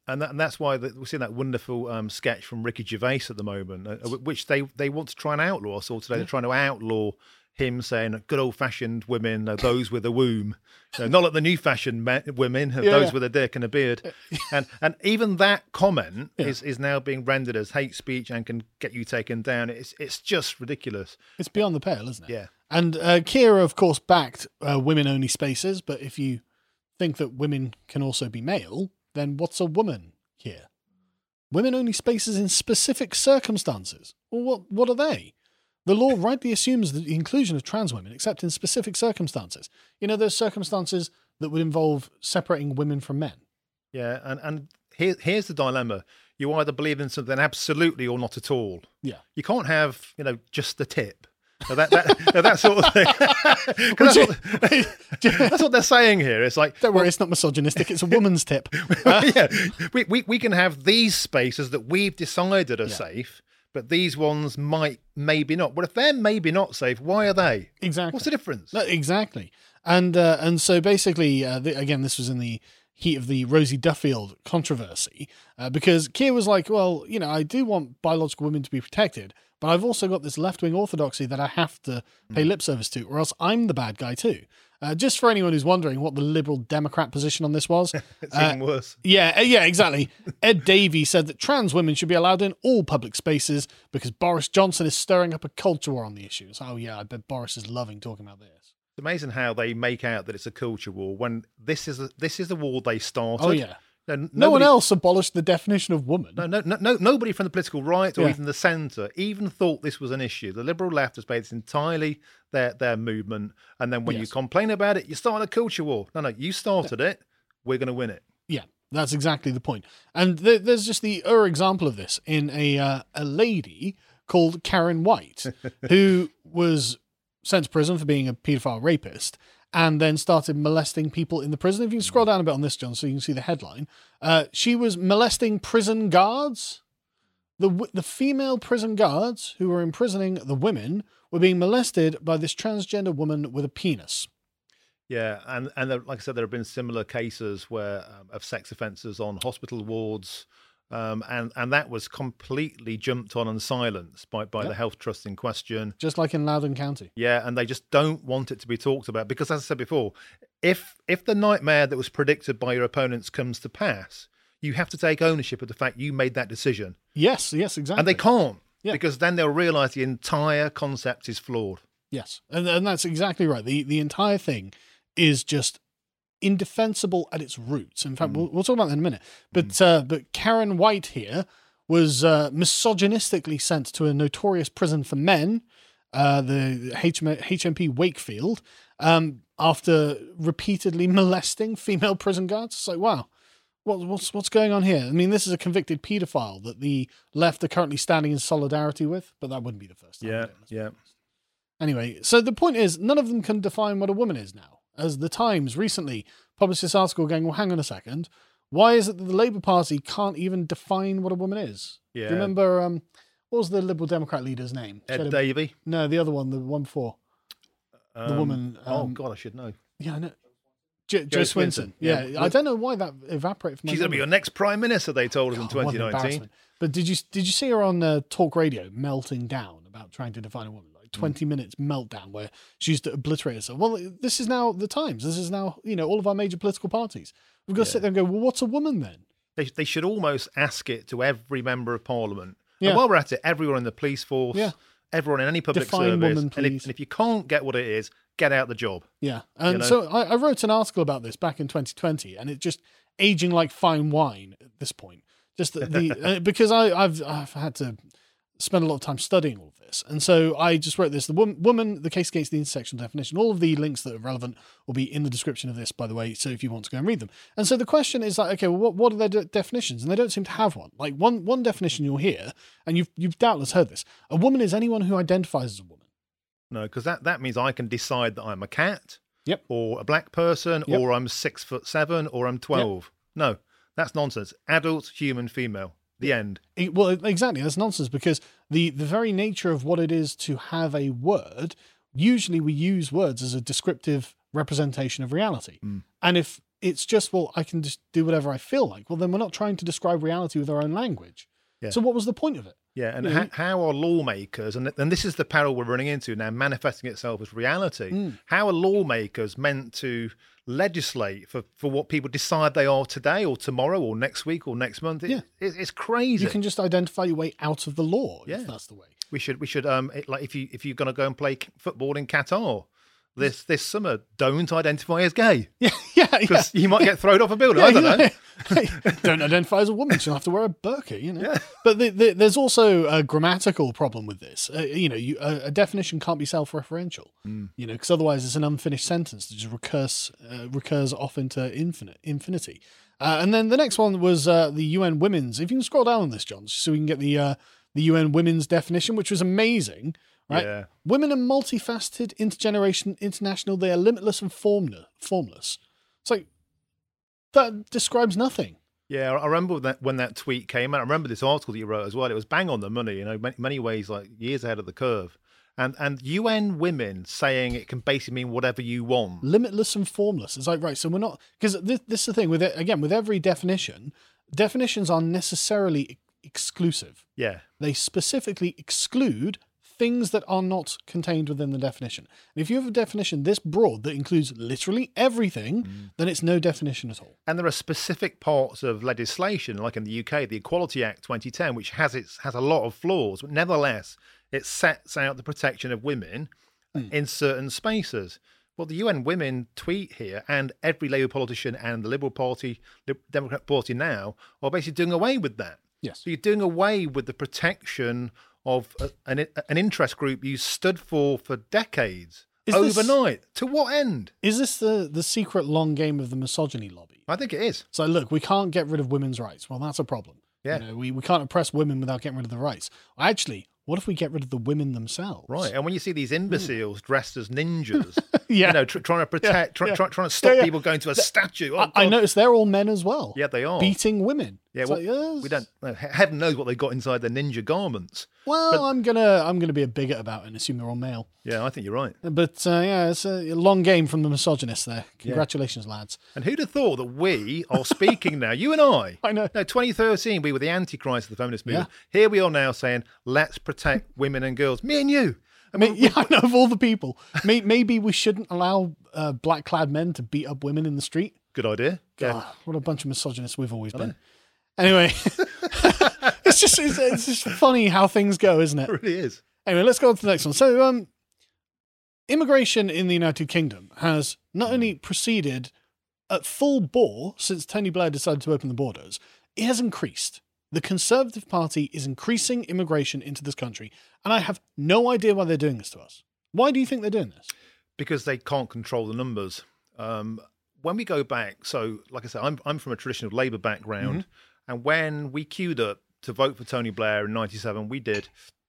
And, that, and that's why the, we're seeing that wonderful um, sketch from Ricky Gervais at the moment, uh, which they, they want to try and outlaw. I saw today, yeah. They're trying to outlaw him saying good old-fashioned women are those with a womb, you know, not like the new-fashioned men, women, yeah, those yeah. with a dick and a beard. And and even that comment yeah. is, is now being rendered as hate speech and can get you taken down. It's it's just ridiculous. It's beyond the pale, isn't it? Yeah. And uh, Kira, of course, backed uh, women-only spaces, but if you think that women can also be male, then what's a woman here? Women-only spaces in specific circumstances. Well, what what are they? The law rightly assumes the inclusion of trans women, except in specific circumstances. You know, there's circumstances that would involve separating women from men. Yeah, and, and here, here's the dilemma. You either believe in something absolutely or not at all. Yeah. You can't have, you know, just the tip. So that, that, that sort of thing. that's, what, that's what they're saying here. It's like, don't worry, well, it's not misogynistic. It's a woman's tip. Uh, yeah, we, we, we can have these spaces that we've decided are yeah. safe, but these ones might, maybe not. But if they're maybe not safe, why are they? Exactly. What's the difference? No, exactly. And uh, and so basically, uh, the, again, this was in the heat of the Rosie Duffield controversy, uh, because Keir was like, well, you know, I do want biological women to be protected, but I've also got this left-wing orthodoxy that I have to pay lip service to, or else I'm the bad guy too. Uh, just for anyone who's wondering what the Liberal Democrat position on this was. It's uh, even worse. Yeah, yeah, exactly. Ed Davey said that trans women should be allowed in all public spaces because Boris Johnson is stirring up a culture war on the issue. So, oh yeah, I bet Boris is loving talking about this. It's amazing how they make out that it's a culture war when this is a, this is the war they started. Oh yeah. No, nobody, no one else abolished the definition of woman. No, no, no, no nobody from the political right or yeah. even the centre even thought this was an issue. The Liberal left has made this entirely their their movement, and then when yes. you complain about it, you start a culture war. No, no, you started yeah. it. We're going to win it. Yeah, that's exactly the point. And th- there's just the other example of this in a uh, a lady called Karen White, who was sent to prison for being a paedophile rapist, and then started molesting people in the prison. If you can scroll down a bit on this, John, so you can see the headline. Uh, she was molesting prison guards. The the female prison guards who were imprisoning the women were being molested by this transgender woman with a penis. Yeah, and, and there, like I said, there have been similar cases where um, of sex offences on hospital wards, um, and, and that was completely jumped on and silenced by, by yep. the health trust in question. Just like in Loudoun County. Yeah, and they just don't want it to be talked about because, as I said before, if if the nightmare that was predicted by your opponents comes to pass, you have to take ownership of the fact you made that decision. Yes, yes, exactly. And they can't yeah. because then they'll realise the entire concept is flawed. Yes, and, and that's exactly right. The, the entire thing is just indefensible at its roots. In fact, mm. we'll, we'll talk about that in a minute. But mm. uh, but Karen White here was uh, misogynistically sent to a notorious prison for men, uh, the H M P Wakefield, um, after repeatedly molesting female prison guards. So, wow, what, what's what's going on here? I mean, this is a convicted paedophile that the left are currently standing in solidarity with, but that wouldn't be the first time. Yeah, yeah. Anyway, so the point is, none of them can define what a woman is now. As the Times recently published this article going, well, hang on a second. Why is it that the Labour Party can't even define what a woman is? Yeah. Do you remember, um, what was the Liberal Democrat leader's name? Ed Davey? A, no, the other one, the one before. Um, the woman. Um, oh, God, I should know. Yeah, I know. Jo, Jo, Jo Swinson. Swinson. Yeah, yeah. I don't know why that evaporated from my She's going to be your next Prime Minister, they told us in twenty nineteen. But did you did you see her on uh, Talk Radio melting down about trying to define a woman? twenty minutes meltdown where she used to obliterate herself. Well, this is now the Times. This is now, you know, all of our major political parties. We've got yeah. to sit there and go, well, what's a woman then? They, they should almost ask it to every member of Parliament. Yeah. And while we're at it, everyone in the police force, yeah. everyone in any public Define service. Woman, and, if, and if you can't get what it is, get out the job. Yeah. And you know? so I, I wrote an article about this back in twenty twenty, and it's just aging like fine wine at this point. Just the, the uh, because I, I've I've had to spend a lot of time studying all of this. And so I just wrote this, the woman, woman, the case against the intersectional definition. All of the links that are relevant will be in the description of this, by the way, so if you want to go and read them. And so the question is like, okay, well, what, what are their de- definitions? And they don't seem to have one. Like one one definition you'll hear, and you've, you've doubtless heard this, a woman is anyone who identifies as a woman. No, because that, that means I can decide that I'm a cat, yep, or a black person, yep, or I'm six foot seven, or I'm twelve. Yep. No, that's nonsense. Adult, human, female. The end. It, well, exactly. That's nonsense because the, the very nature of what it is to have a word, usually we use words as a descriptive representation of reality. Mm. And if it's just, well, I can just do whatever I feel like. Well, then we're not trying to describe reality with our own language. Yeah. So what was the point of it? Yeah, and You how, know, how are lawmakers, and, and this is the peril we're running into now, manifesting itself as reality, Mm. how are lawmakers meant to legislate for, for what people decide they are today or tomorrow or next week or next month? It, Yeah. it, it's crazy. You can just identify your way out of the law, Yeah. if that's the way. We should, we should, um, it, like if you if you're going to go and play football in Qatar this this summer, don't identify as gay Yeah, yeah, yeah. because you might get thrown off a building. Yeah, I don't you know. know. Don't identify as a woman. She'll have to wear a burqa, you know. Yeah. But the, the, there's also a grammatical problem with this. Uh, you know, you, a, a definition can't be self-referential. Mm. You know, because otherwise it's an unfinished sentence that just recurs uh, recurs off into infinite infinity. Uh, and then the next one was uh, the U N Women's. If you can scroll down on this, John, so we can get the uh, the U N Women's definition, which was amazing. Right? Yeah. Women are multifaceted, intergeneration, international. They are limitless and formless. Formless. It's like that describes nothing. Yeah, I remember that when that tweet came out. I remember this article that you wrote as well. It was bang on the money, you know, many, many ways like years ahead of the curve. And and U N Women saying it can basically mean whatever you want. Limitless and formless. It's like, right, so we're not, because this, this is the thing with it, again, with every definition, definitions are necessarily exclusive. Yeah, They specifically exclude things that are not contained within the definition. And if you have a definition this broad that includes literally everything, Mm. then it's no definition at all. and there are specific parts of legislation, like in the U K, the Equality Act twenty ten, which has its has a lot of flaws, but nevertheless, it sets out the protection of women Mm. in certain spaces. Well, the U N Women tweet here, and every Labour politician and the Liberal Party, Lib- Democrat Party now, are basically doing away with that. Yes. So you're doing away with the protection of a, an, an interest group you stood for for decades, Is this- overnight. To what end? Is this the, the secret long game of the misogyny lobby? I think it is. So look, we can't get rid of women's rights. Well, that's a problem. Yeah. You know, we, we can't oppress women without getting rid of the rights. Actually, what if we get rid of the women themselves? Right. And when you see these imbeciles dressed as ninjas, Yeah. you know, tr- trying to protect, try, yeah. Try, trying to stop Yeah, yeah. people going to a statue. Oh, I, I God. noticed they're all men as well. Yeah, they are. Beating women. Yeah, It's well, like, yes. we don't. no, he- Heaven knows what they got inside their ninja garments. Well, but- I'm gonna I'm gonna be a bigot about it and assume they're all male. Yeah, I think you're right. But uh, yeah, it's a long game from the misogynists there. Congratulations, lads. And who'd have thought that we are speaking now, you and I? I know. No, twenty thirteen, we were the antichrist of the feminist movement. Here we are now saying, let's protect women and girls. Me and you. I I mean, mean, yeah, I know of all the people. May, maybe we shouldn't allow uh, black-clad men to beat up women in the street. good idea. Yeah. God, what a bunch of misogynists we've always been. Anyway, it's just it's, it's just funny how things go, isn't it? It really is. Anyway, let's go on to the next one. So, um, immigration in the United Kingdom has not only proceeded at full bore since Tony Blair decided to open the borders, it has increased. The Conservative Party is increasing immigration into this country, and I have no idea why they're doing this to us. Why do you think they're doing this? Because they can't control the numbers. Um, when we go back, so like I said, I'm I'm from a traditional Labour background, and when we queued up to vote for Tony Blair in ninety-seven, we did.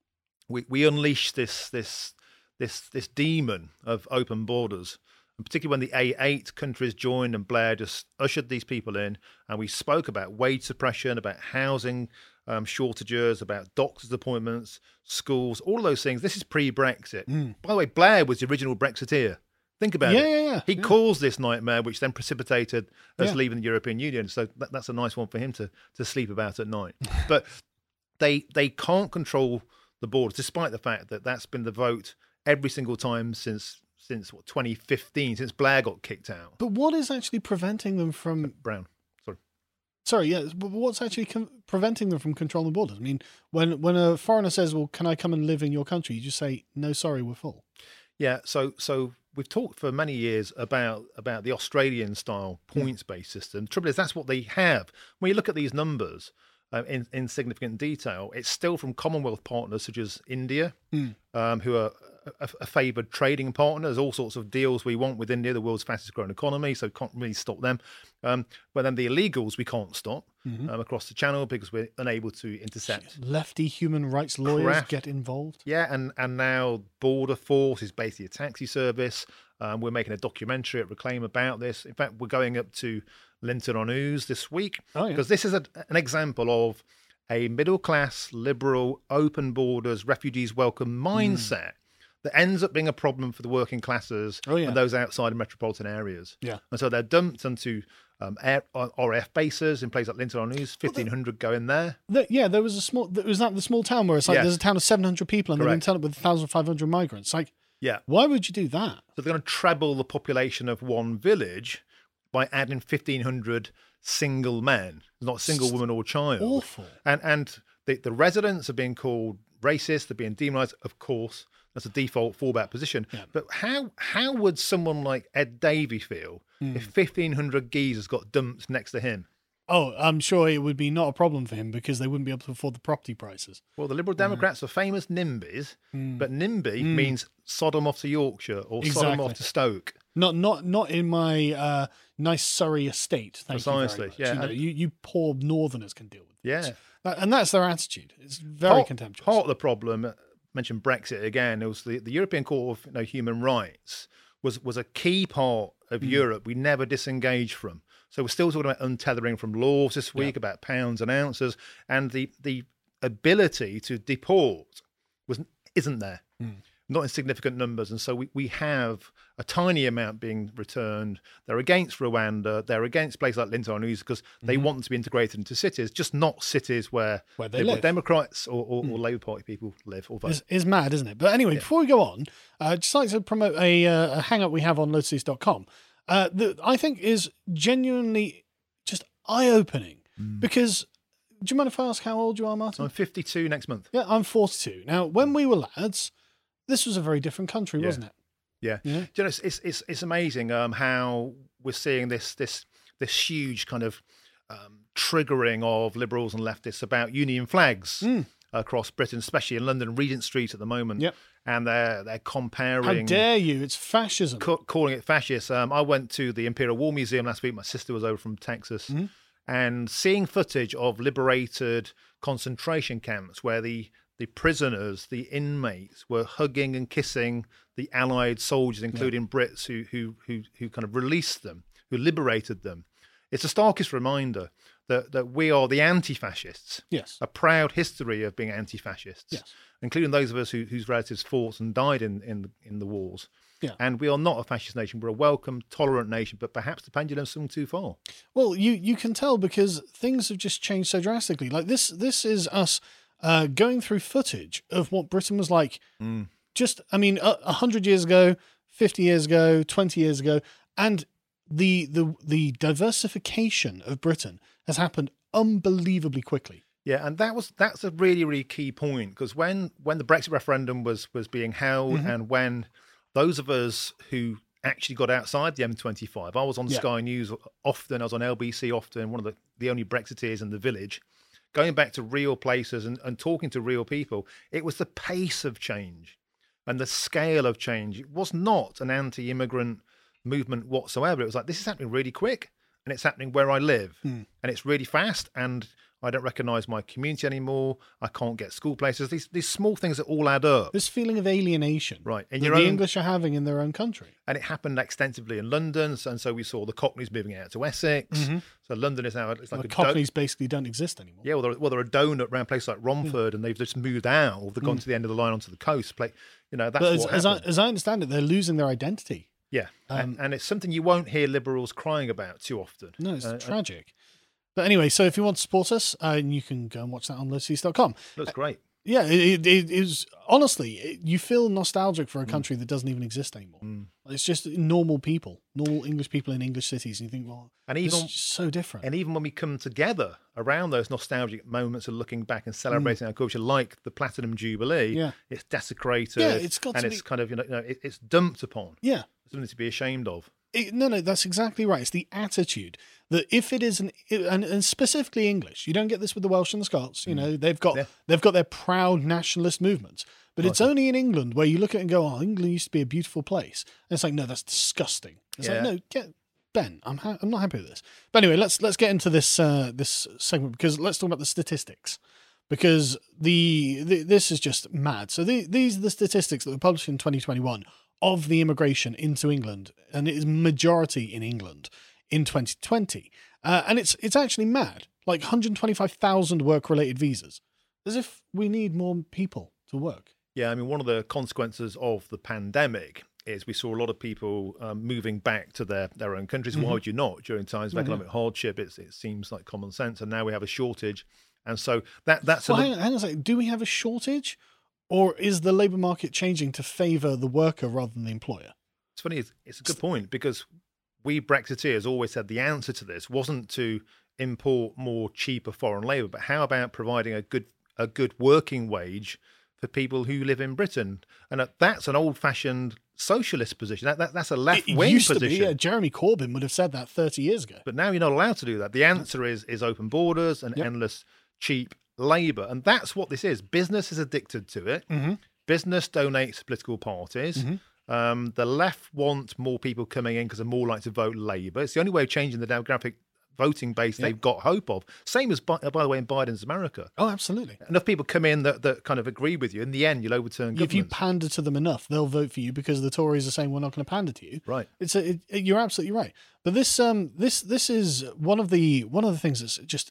We we unleashed this this this this demon of open borders, and particularly when the A eight countries joined and Blair just ushered these people in, and we spoke about wage suppression, about housing um, shortages, about doctors' appointments, schools, all of those things. This is pre-Brexit. Mm. By the way, Blair was the original Brexiteer. Think about Yeah, it. yeah, yeah, He yeah. caused this nightmare, which then precipitated us Yeah. leaving the European Union. So that, that's a nice one for him to to sleep about at night. But they they can't control the borders, despite the fact that that's been the vote every single time since since what twenty fifteen, since Blair got kicked out. But what is actually preventing them from? Brown, sorry. Sorry, yeah. But what's actually com- preventing them from controlling the borders? I mean, when when a foreigner says, "Well, can I come and live in your country?" You just say, "No, sorry, we're full." Yeah, so so we've talked for many years about about the Australian style points based system. The trouble is that's what they have. When you look at these numbers uh, in in significant detail, it's still from Commonwealth partners such as India, Mm. um, who are a, a favoured trading partner. There's all sorts of deals we want with India, the world's fastest growing economy, so can't really stop them. Um, but then the illegals we can't stop Mhm. um, across the channel because we're unable to intercept. Lefty human rights lawyers Craft. get involved. Yeah, and, and now Border Force is basically a taxi service. Um, we're making a documentary at Reclaim about this. In fact, we're going up to Linton on Ouse this week Oh, yeah. because this is a, an example of a middle-class, liberal, open borders, refugees welcome mindset that ends up being a problem for the working classes Oh, yeah. and those outside of metropolitan areas. Yeah. And so they're dumped onto um, air, R A F bases in places like Linton on News, fifteen hundred go in there. The, yeah, there was a small. Was that the small town where it's like Yeah. there's a town of seven hundred people and they're going Correct. to turn up with one thousand five hundred migrants? Like, Yeah. why would you do that? So they're going to treble the population of one village by adding fifteen hundred single men, not a single woman or child. Awful. And and the, the residents are being called racist, they're being demonised, of course. That's a default fallback position. Yeah. But how how would someone like Ed Davey feel Hmm. if fifteen hundred geezers got dumped next to him? Oh, I'm sure it would be not a problem for him because they wouldn't be able to afford the property prices. Well, the Liberal Democrats are famous NIMBYs, but NIMBY means Sodom off to Yorkshire or Sodom Exactly. off to Stoke. Not not not in my uh, nice Surrey estate. Thank Precisely, you very much. yeah, You, know, and- you, you poor Northerners can deal with this. Yeah. That- and that's their attitude. It's very part, contemptuous. Part of the problem, uh, mentioned Brexit again, it was the, the European Court of you know, Human Rights was, was a key part of Hmm. Europe we never disengaged from. So we're still talking about untethering from laws this week, about pounds and ounces, and the, the ability to deport was isn't there. Hmm. Not in significant numbers. And so we, we have a tiny amount being returned. They're against Rwanda. They're against places like Linton on News because they want them to be integrated into cities, just not cities where, Mm-hmm. Where they Liberal live. Democrats or, or, or Labour Party people live or vote. It's, it's mad, isn't it? But anyway, before we go on, uh, I'd just like to promote a, uh, a hangout we have on lotus east dot com uh, that I think is genuinely just eye-opening because, do you mind if I ask how old you are, Martin? I'm fifty-two next month. Yeah, I'm forty-two. Now, when we were lads, this was a very different country, Yeah. wasn't it? Yeah. Yeah. Do you know, it's, it's, it's, it's amazing um, how we're seeing this, this, this huge kind of um, triggering of liberals and leftists about union flags across Britain, especially in London, Regent Street at the moment. Yep. And they're, they're comparing. How dare you? It's fascism. ca- calling it fascist. Um, I went to the Imperial War Museum last week. My sister was over from Texas, and seeing footage of liberated concentration camps where the the prisoners, the inmates, were hugging and kissing the Allied soldiers, including Brits who who who who kind of released them, who liberated them. It's a starkest reminder that that we are the anti-fascists. Yes. A proud history of being anti-fascists, Yes. including those of us who, whose relatives fought and died in in the, in the wars. Yeah. And we are not a fascist nation. We're a welcome, tolerant nation, but perhaps the pendulum's swung too far. Well, you you can tell because things have just changed so drastically. Like this, this is us uh, going through footage of what Britain was like. Just, I mean, a a hundred years ago, fifty years ago, twenty years ago, and the the the diversification of Britain has happened unbelievably quickly. Yeah, and that was that's a really really key point because when when the Brexit referendum was was being held and when those of us who actually got outside the M twenty-five, I was on Yeah. Sky News often, I was on L B C often, one of the, the only Brexiteers in the village, going back to real places and, and talking to real people, it was the pace of change and the scale of change. It was not an anti-immigrant movement whatsoever. It was like, this is happening really quick and it's happening where I live and it's really fast and I don't recognise my community anymore. I can't get school places. These these small things that all add up. This feeling of alienation, Right, in that your the own- English are having in their own country. And it happened extensively in London. And so we saw the Cockneys moving out to Essex. So London is now, it's like The a do- Cockneys basically don't exist anymore. Yeah, well, they're, well, they're a donut around places like Romford, and they've just moved out, or they've gone to the end of the line onto the coast. Play, you know, that's But as, what as I happened. as I understand it, they're losing their identity. Yeah, and, and it's something you won't hear liberals crying about too often. No, it's Uh, tragic. But anyway, so if you want to support us, uh, you can go and watch that on lotus east dot com. Looks great. Yeah, it, it, it is honestly, it, you feel nostalgic Mm. for a country that doesn't even exist anymore. It's just normal people, normal English people in English cities, and you think, well, And this even is just so different. and even when we come together around those nostalgic moments of looking back and celebrating our culture, like the Platinum Jubilee, Mm. Yeah. it's desecrated. Yeah, it's got and to it's be- kind of you know, you know it, it's dumped upon. yeah, Something to be ashamed of. It- no, no, that's exactly right. It's the attitude that if it is an and, and specifically English, you don't get this with the Welsh and the Scots. You know, they've got Mm. Yeah. they've got their proud nationalist movements, but it's only in England where you look at it and go, "Oh, England used to be a beautiful place." And it's like, no, that's disgusting. It's Yeah. like, no, get Ben. I'm ha- I'm not happy with this. But anyway, let's let's get into this uh, this segment because let's talk about the statistics. Because the, the this is just mad. So the, these are the statistics that were published in twenty twenty-one of the immigration into England, and it is majority in England in twenty twenty, uh, and it's it's actually mad. Like one hundred twenty-five thousand work-related visas, as if we need more people to work. Yeah, I mean, one of the consequences of the pandemic is we saw a lot of people um, moving back to their, their own countries. Mm-hmm. Why would you not? During times of economic mm-hmm. hardship, it's, it seems like common sense. And now we have a shortage. And so that that's... Well, a, hang, on, hang on a second. Do we have a shortage? Or is the labour market changing to favour the worker rather than the employer? It's funny. It's, it's a good point, because we Brexiteers always said the answer to this wasn't to import more cheaper foreign labour, but how about providing a good a good working wage for people who live in Britain? And that's an old-fashioned socialist position. That, that That's a left-wing it used position. To be, yeah. Jeremy Corbyn would have said that thirty years ago. But now you're not allowed to do that. The answer is is open borders and yep. endless cheap labour. And that's what this is. Business is addicted to it. Mm-hmm. Business donates to political parties. Mm-hmm. Um, the left want more people coming in because they're more likely to vote Labour. It's the only way of changing the demographic voting base yep. they've got hope of. Same as, by, by the way, in Biden's America. Oh, absolutely. Enough people come in that, that kind of agree with you. In the end, you'll overturn government. If you pander to them enough, they'll vote for you because the Tories are saying we're not going to pander to you. Right. It's a, it, it, you're absolutely right. But this um this this is one of the one of the things that's just,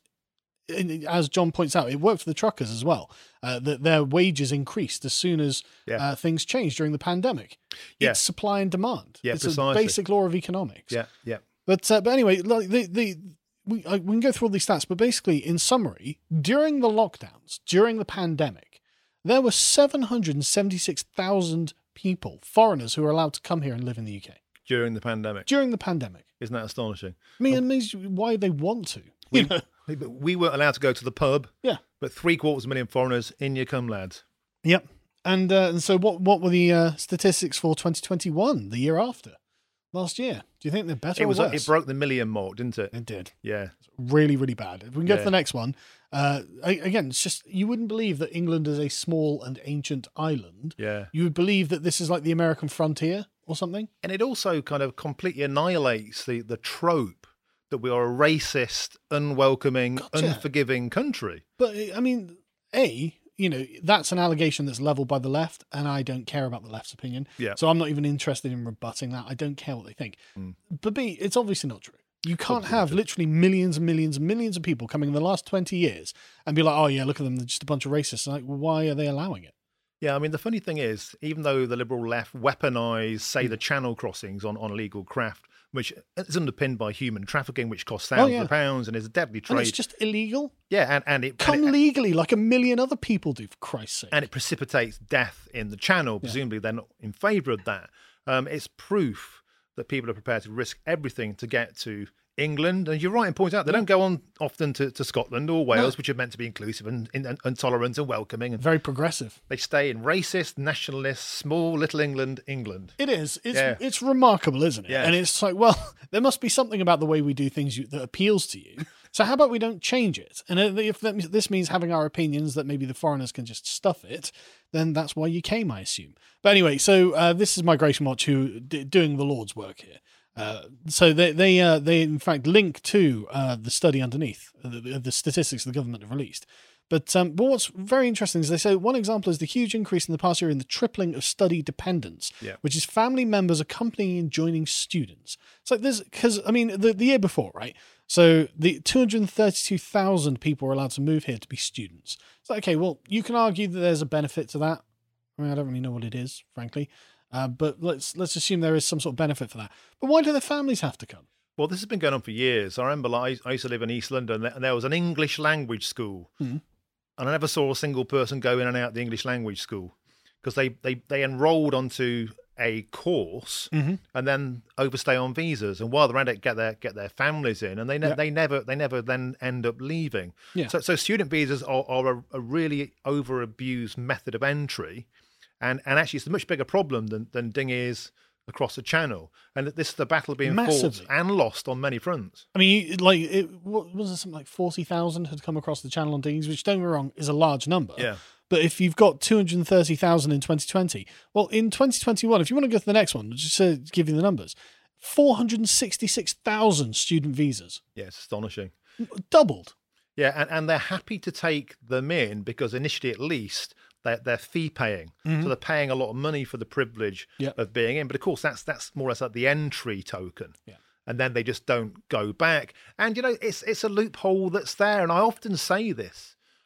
as John points out, it worked for the truckers as well. Uh, that their wages increased as soon as yeah. uh, things changed during the pandemic. Yeah. It's supply and demand. Yeah, it's precisely. a basic law of economics. Yeah, yeah. But uh, but anyway, like the the. We, I, we can go through all these stats, but basically, in summary, during the lockdowns, during the pandemic, there were seven hundred seventy-six thousand people, foreigners, who were allowed to come here and live in the U K. During the pandemic? During the pandemic. Isn't that astonishing? I mean, it means why they want to. We, you know? we weren't allowed to go to the pub. Yeah. But three quarters of a million foreigners, in you come, lads. Yep. And, uh, and so what, what were the uh, statistics for twenty twenty-one, the year after? Last year. Do you think they're better it was, or worse? It broke the million mark, didn't it? It did. Yeah. Really, really bad. If we can go yeah. to the next one. Uh, again, it's just, you wouldn't believe that England is a small and ancient island. Yeah. You would believe that this is like the American frontier or something. And it also kind of completely annihilates the, the trope that we are a racist, unwelcoming, gotcha. unforgiving country. But, I mean, A... you know, that's an allegation that's leveled by the left, and I don't care about the left's opinion. Yeah. So I'm not even interested in rebutting that. I don't care what they think. Mm. But B, it's obviously not true. You can't obviously have literally millions and millions and millions of people coming in the last twenty years and be like, oh, yeah, look at them. They're just a bunch of racists. And like, well, why are they allowing it? Yeah, I mean, the funny thing is, even though the liberal left weaponise, say, mm. the channel crossings on, on illegal craft, which is underpinned by human trafficking, which costs thousands oh, yeah. of pounds and is a deadly trade. And it's just illegal? Yeah, and, and it... Come and it, legally, like a million other people do, for Christ's sake. And it precipitates death in the channel. Presumably yeah. they're not in favour of that. Um, it's proof that people are prepared to risk everything to get to England. And you're right in pointing out, they yeah. don't go on often to, to Scotland or Wales, no. which are meant to be inclusive and, and, and tolerant and welcoming. And very progressive. They stay in racist, nationalist, small little England, England. It is. It's yeah. it's remarkable, isn't it? Yeah. And it's like, well, there must be something about the way we do things that appeals to you. So how about we don't change it? And if this means having our opinions that maybe the foreigners can just stuff it, then that's why you came, I assume. But anyway, so uh, this is Migration Watch, who d- doing the Lord's work here. Uh, so they they uh, they in fact link to uh, the study underneath uh, the, the statistics the government have released. But um, but what's very interesting is they say one example is the huge increase in the past year in the tripling of study dependents, yeah. which is family members accompanying and joining students. It's like there's because I mean the the year before, right? So the two hundred thirty-two thousand people were allowed to move here to be students. It's like, okay, well, you can argue that there's a benefit to that. I mean, I don't really know what it is, frankly. Uh, but let's let's assume there is some sort of benefit for that. But why do the families have to come? Well, this has been going on for years. I remember like, I used to live in East London, and there was an English language school. Mm. And I never saw a single person go in and out the English language school because they, they, they enrolled onto a course mm-hmm. and then overstay on visas. And while they're at it, get their get their families in, and they ne- yeah. they never they never then end up leaving. Yeah. So so student visas are, are a, a really over abused method of entry. And and actually, it's a much bigger problem than, than dinghies across the channel. And this is the battle being Massively. fought and lost on many fronts. I mean, like, it, what was it, something like forty thousand had come across the channel on dinghies, which, don't get me wrong, is a large number. Yeah. But if you've got two hundred thirty thousand in twenty twenty, well, in twenty twenty-one, if you want to go to the next one, just to give you the numbers, four hundred sixty-six thousand student visas. Yeah, it's astonishing. Doubled. Yeah, and, and they're happy to take them in because initially, at least, they're, they're fee paying. Mm-hmm. So they're paying a lot of money for the privilege yep. of being in. But of course, that's that's more or less like the entry token. Yeah. And then they just don't go back. And, you know, it's it's a loophole that's there. And I often say this.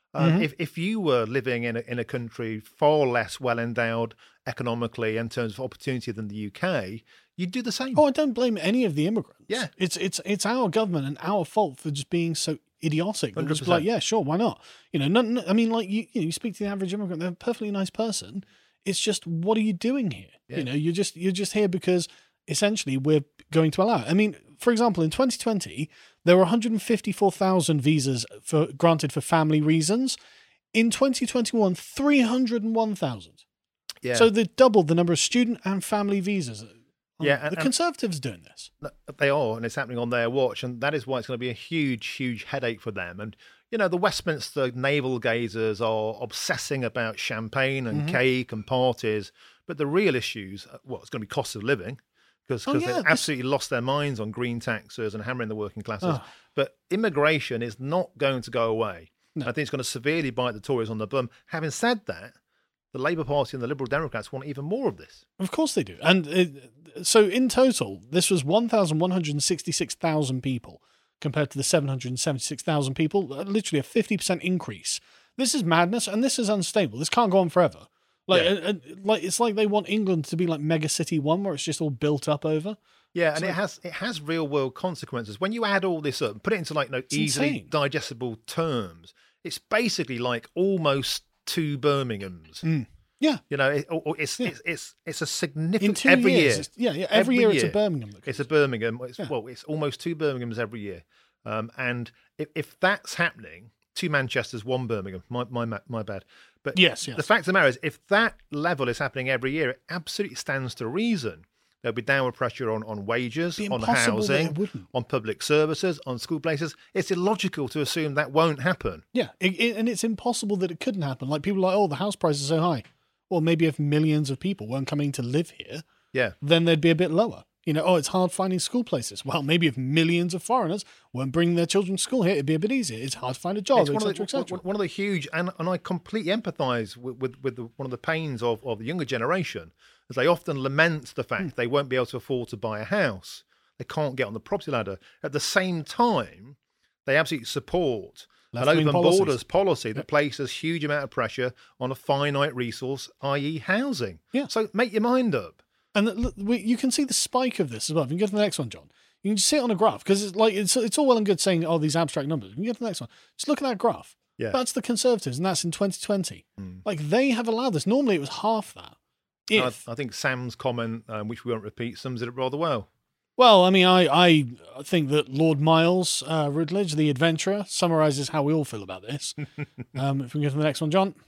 Um, Mhm. If if you were living in a, in a country far less well endowed economically in terms of opportunity than the U K, you'd do the same. Oh, I don't blame any of the immigrants. Yeah. It's it's it's our government and our fault for just being so idiotic. That we're just one hundred like, yeah, sure, why not? You know, none, I mean, like you, you, know, you speak to the average immigrant, they're a perfectly nice person. It's just, what are you doing here? Yeah. You know, you're just you're just here because essentially we're going to allow it. I mean, for example, in twenty twenty, there were one hundred fifty-four thousand visas for granted for family reasons. In twenty twenty-one, three hundred one thousand. Yeah. So they doubled the number of student and family visas. Yeah, the and- and- Conservatives doing this. They are, and it's happening on their watch, and that is why it's going to be a huge, huge headache for them. And you know, the Westminster navel gazers are obsessing about champagne and Mhm. cake and parties, but the real issues, well, it's going to be cost of living, because Oh, yeah, they've this- absolutely lost their minds on green taxes and hammering the working classes. Oh. But immigration is not going to go away. No. I think it's going to severely bite the Tories on the bum. Having said that, the Labour Party and the Liberal Democrats want even more of this. Of course they do. And it, so in total, this was one thousand one hundred sixty-six thousand people compared to the seven hundred seventy-six thousand people, uh, literally a fifty percent increase. This is madness, and this is unstable. This can't go on forever. Like, Yeah. uh, uh, like it's like they want England to be like Mega City One, where it's just all built up over. Yeah, and So- it has it has real world consequences. When you add all this up and put it into like you know, easily insane. digestible terms, it's basically like almost two Birminghams. Mm. Yeah. You know, it, or, or it's, Yeah. it's it's it's a In significant two every years, year. it's- yeah, yeah. Every, Every year, it's a year. Birmingham. That It's a comes. Birmingham. It's, Yeah. Well, it's almost two Birminghams every year. Um, and if, if that's happening, two Manchesters, one Birmingham. My my ma- my bad. But Yes, yes. the fact of the matter is, if that level is happening every year, it absolutely stands to reason. There'll be downward pressure on, on wages, It'd be on impossible that it housing, wouldn't. on public services, on school places. It's illogical to assume that won't happen. Yeah, it, it- and it's impossible that it couldn't happen. Like people are like, oh, the house price is so high. Well, maybe if millions of people weren't coming to live here, Yeah. then they'd be a bit lower. You know, oh, it's hard finding school places. Well, maybe if millions of foreigners weren't bringing their children to school here, it'd be a bit easier. It's hard to find a job, It's et one of, cetera, the, et cetera. one- one of the huge, and, and I completely empathise with, with, with the, one of the pains of, of the younger generation, as they often lament the fact Hmm. they won't be able to afford to buy a house. They can't get on the property ladder. At the same time, they absolutely support an Left-wing open policies. borders policy that places huge amount of pressure on a finite resource, that is housing. Yeah. So make your mind up. And look, we, you can see the spike of this as well. If you can go to the next one, John, you can just see it on a graph because it's like it's it's all well and good saying, oh, these abstract numbers. You can go to the next one. Just look at that graph. Yeah. That's the Conservatives, and that's in twenty twenty. Mm. Like they have allowed this. Normally, it was half that. I, If I think Sam's comment, um, which we won't repeat, sums it up rather well. Well, I mean, I, I think that Lord Miles uh, Rutledge, the adventurer, summarizes how we all feel about this. um, if we can go to the next one, John.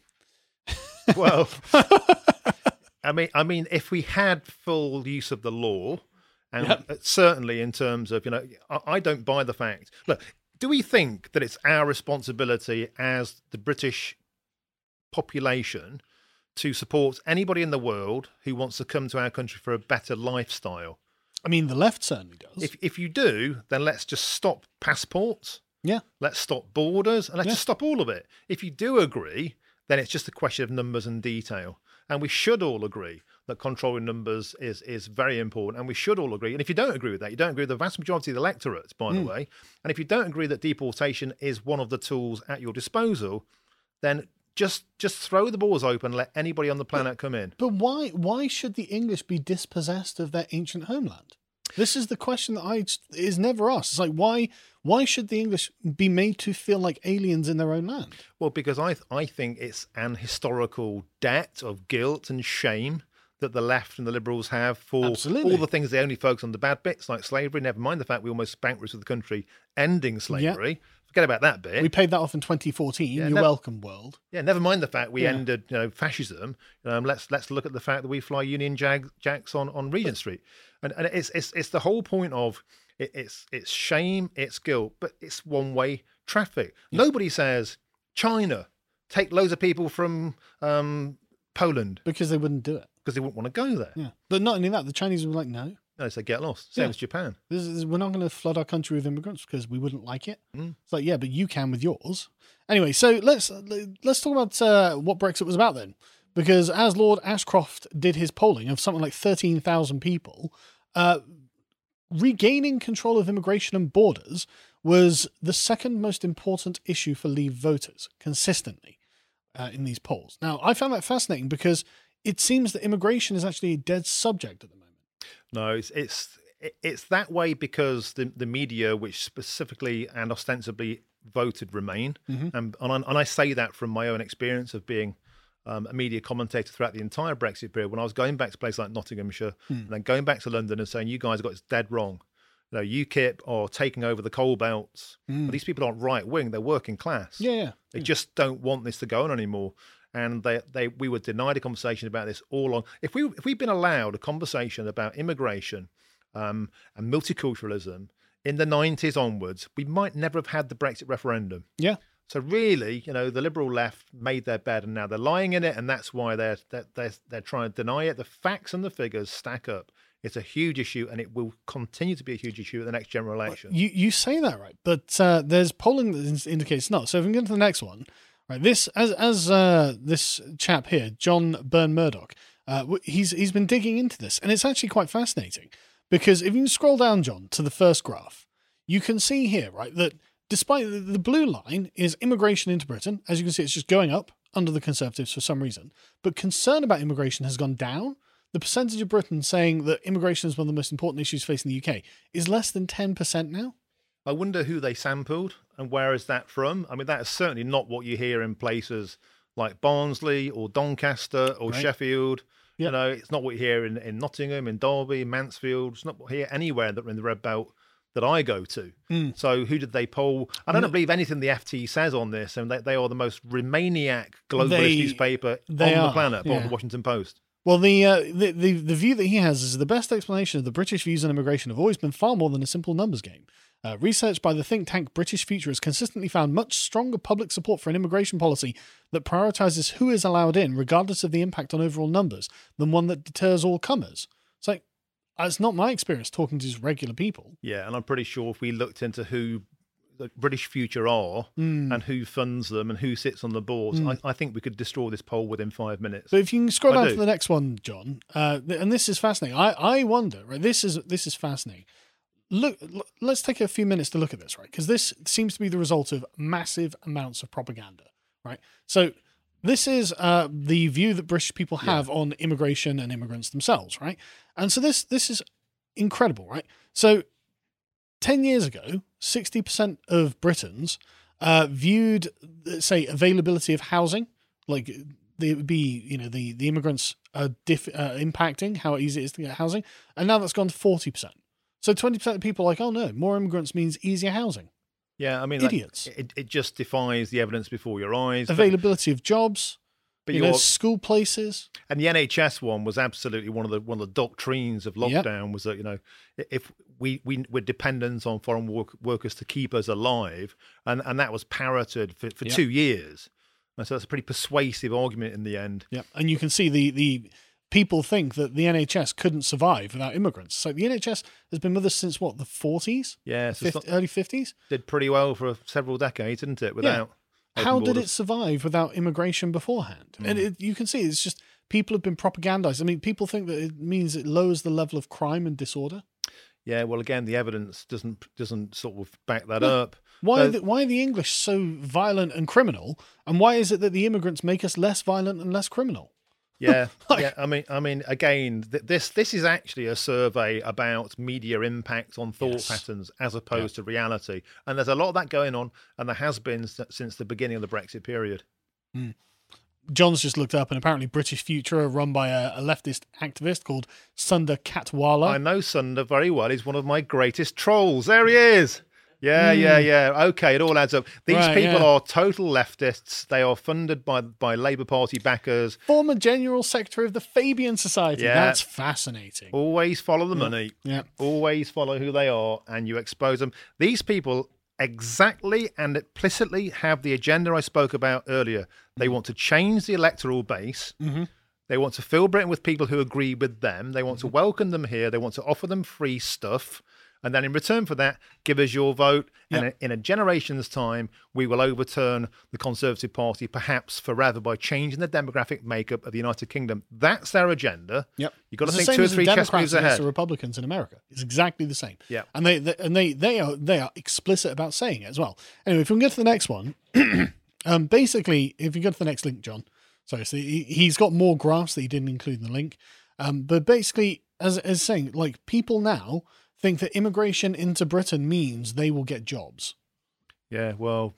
Well, I mean, I mean, if we had full use of the law, and Yep. certainly in terms of, you know, I, I don't buy the fact. Look, do we think that it's our responsibility as the British population to support anybody in the world who wants to come to our country for a better lifestyle? I mean, the left certainly does. If if you do, then let's just stop passports. yeah. Let's stop borders and let's Yeah. just stop all of it. If you do agree, then it's just a question of numbers and detail. And we should all agree that controlling numbers is is very important. And we should all agree. And if you don't agree with that, you don't agree with the vast majority of the electorate, by the Mm. way. And if you don't agree that deportation is one of the tools at your disposal, then just just throw the doors open and let anybody on the planet come in. But why why should the English be dispossessed of their ancient homeland? This is the question that I just- is never asked. It's like why why should the English be made to feel like aliens in their own land? Well, because I I think it's an historical debt of guilt and shame that the left and the liberals have for Absolutely. all the things they only focus on the bad bits like slavery. Never mind the fact we almost bankrupted the country ending slavery. Forget about that bit. We paid that off in twenty fourteen. Yeah, You're no- welcome, world. Yeah, never mind the fact we Yeah. ended, you know, fascism. Um, let's let's look at the fact that we fly Union Jag, Jacks on, on Regent Street, and and it's it's it's the whole point of it, it's it's shame, it's guilt, but it's one way traffic. Nobody says China take loads of people from um, Poland Because they wouldn't do it. because they wouldn't want to go there. Yeah. But not only that, the Chinese were like, no. No, they say get lost. Same Yeah. as Japan. This is, we're not going to flood our country with immigrants because we wouldn't like it. Mm. It's like, yeah, but you can with yours. Anyway, so let's let's talk about uh, what Brexit was about then, because as Lord Ashcroft did his polling of something like thirteen thousand people, uh, regaining control of immigration and borders was the second most important issue for Leave voters consistently uh, in these polls. Now, I found that fascinating because it seems that immigration is actually a dead subject at the moment. No, it's it's it's that way because the the media, which specifically and ostensibly voted Remain, Mm-hmm. and and I, and I say that from my own experience of being um, a media commentator throughout the entire Brexit period. When I was going back to places like Nottinghamshire Hmm. and then going back to London and saying, "You guys got this dead wrong." You know, UKIP are taking over the coal belts. Mm. But these people aren't right wing; they're working class. Yeah, yeah. They just don't want this to go on anymore. And they, they, we were denied a conversation about this all along. If we, if we'd been allowed a conversation about immigration um, and multiculturalism in the nineties onwards, we might never have had the Brexit referendum. Yeah. So really, you know, the liberal left made their bed, and now they're lying in it, and that's why they're they're they're, they're trying to deny it. The facts and the figures stack up. It's a huge issue, and it will continue to be a huge issue at the next general election. You you say that right, but uh, there's polling that indicates not. So if we go to the next one, right? This as as uh, this chap here, John Byrne Murdoch, uh, he's he's been digging into this, and it's actually quite fascinating because if you scroll down, John, to the first graph, you can see here, right, that despite the, the blue line is immigration into Britain, as you can see, it's just going up under the Conservatives for some reason, but concern about immigration has gone down. The percentage of Britain saying that immigration is one of the most important issues facing the U K is less than ten percent now. I wonder who they sampled and where is that from? I mean, that is certainly not what you hear in places like Barnsley or Doncaster or Right. Sheffield. Yep. You know, it's not what you hear in, in Nottingham, in Derby, Mansfield. It's not what you hear anywhere that in the Red Belt that I go to. Mm. So who did they poll? I don't No. believe anything the F T says on this, and they, they are the most Remainiac globalist They- newspaper they on are, the planet, apart yeah. from the Washington Post. Well, the, uh, the the the view that he has is the best explanation of the British views on immigration have always been far more than a simple numbers game. Uh, research by the think tank British Future has consistently found much stronger public support for an immigration policy that prioritises who is allowed in, regardless of the impact on overall numbers, than one that deters all comers. It's like, it's not my experience talking to just regular people. Yeah, and I'm pretty sure if we looked into who the British Future are Mm. and who funds them and who sits on the boards, Mm. I, I think we could destroy this poll within five minutes. But if you can scroll I down do. to the next one, John, uh, th- and this is fascinating. I, I wonder, right? This is this is fascinating. Look, l- let's take a few minutes to look at this, right? Because this seems to be the result of massive amounts of propaganda, right? So this is uh, the view that British people have on immigration and immigrants themselves, right? And so this this is incredible, right? So ten years ago, sixty percent of Britons uh, viewed, say, availability of housing, like they would be, you know, the, the immigrants are diff, uh, impacting how easy it is to get housing. And now that's gone to forty percent. So twenty percent of people are like, oh no, more immigrants means easier housing. Yeah, I mean, like, Idiots. it, it just defies the evidence before your eyes. But- Availability of jobs, but you know, you're- school places. And the N H S one was absolutely one of the one of the doctrines of Yep. lockdown was that, you know, if we we were dependent on foreign work, workers to keep us alive, and and that was parroted for, for Yep. two years. And so that's a pretty persuasive argument in the end. Yeah, and you can see the the people think that the N H S couldn't survive without immigrants. So the N H S has been with us since what, the forties, Yeah, so it's not- early fifties. did pretty well for several decades, didn't it? Without open How did it borders. survive without immigration beforehand? And Mm. it, you can see it's just people have been propagandized. I mean, people think that it means it lowers the level of crime and disorder. Yeah, well, again, the evidence doesn't doesn't sort of back that Yeah. up. Why, So- are the, why are the English so violent and criminal? And why is it that the immigrants make us less violent and less criminal? Yeah, Like- yeah. I mean, I mean, again, th- this this is actually a survey about media impact on thought Yes. patterns as opposed to reality, and there's a lot of that going on, and there has been s- since the beginning of the Brexit period. John's just looked up, and apparently British Future are run by a, a leftist activist called Sundar Katwala. I know Sundar very well. He's one of my greatest trolls. There he is. Yeah, yeah, yeah. Okay, it all adds up. These Hmm. Right, people yeah. are total leftists. They are funded by by Labour Party backers. Former General Secretary of the Fabian Society. Yeah. That's fascinating. Always follow the money. Yeah. Always follow who they are, and you expose them. These people exactly and implicitly have the agenda I spoke about earlier. They want to change the electoral base. Mhm. They want to fill Britain with people who agree with them. They want to welcome them here. They want to offer them free stuff. And then in return for that, give us your vote. And Yep. in a generation's time, we will overturn the Conservative Party, perhaps forever, by changing the demographic makeup of the United Kingdom. That's their agenda. Yep. You've got to It's the think same two or as the three chess Democrats moves against ahead. the Republicans in America. It's exactly the same. Yeah. And they, they and they they are they are explicit about saying it as well. Anyway, if we can get to the next one, um, basically, if you go to the next link, John. Sorry, so he, he's got more graphs that he didn't include in the link. Um, but basically, as as saying, like people now think that immigration into Britain means they will get jobs. Yeah, well,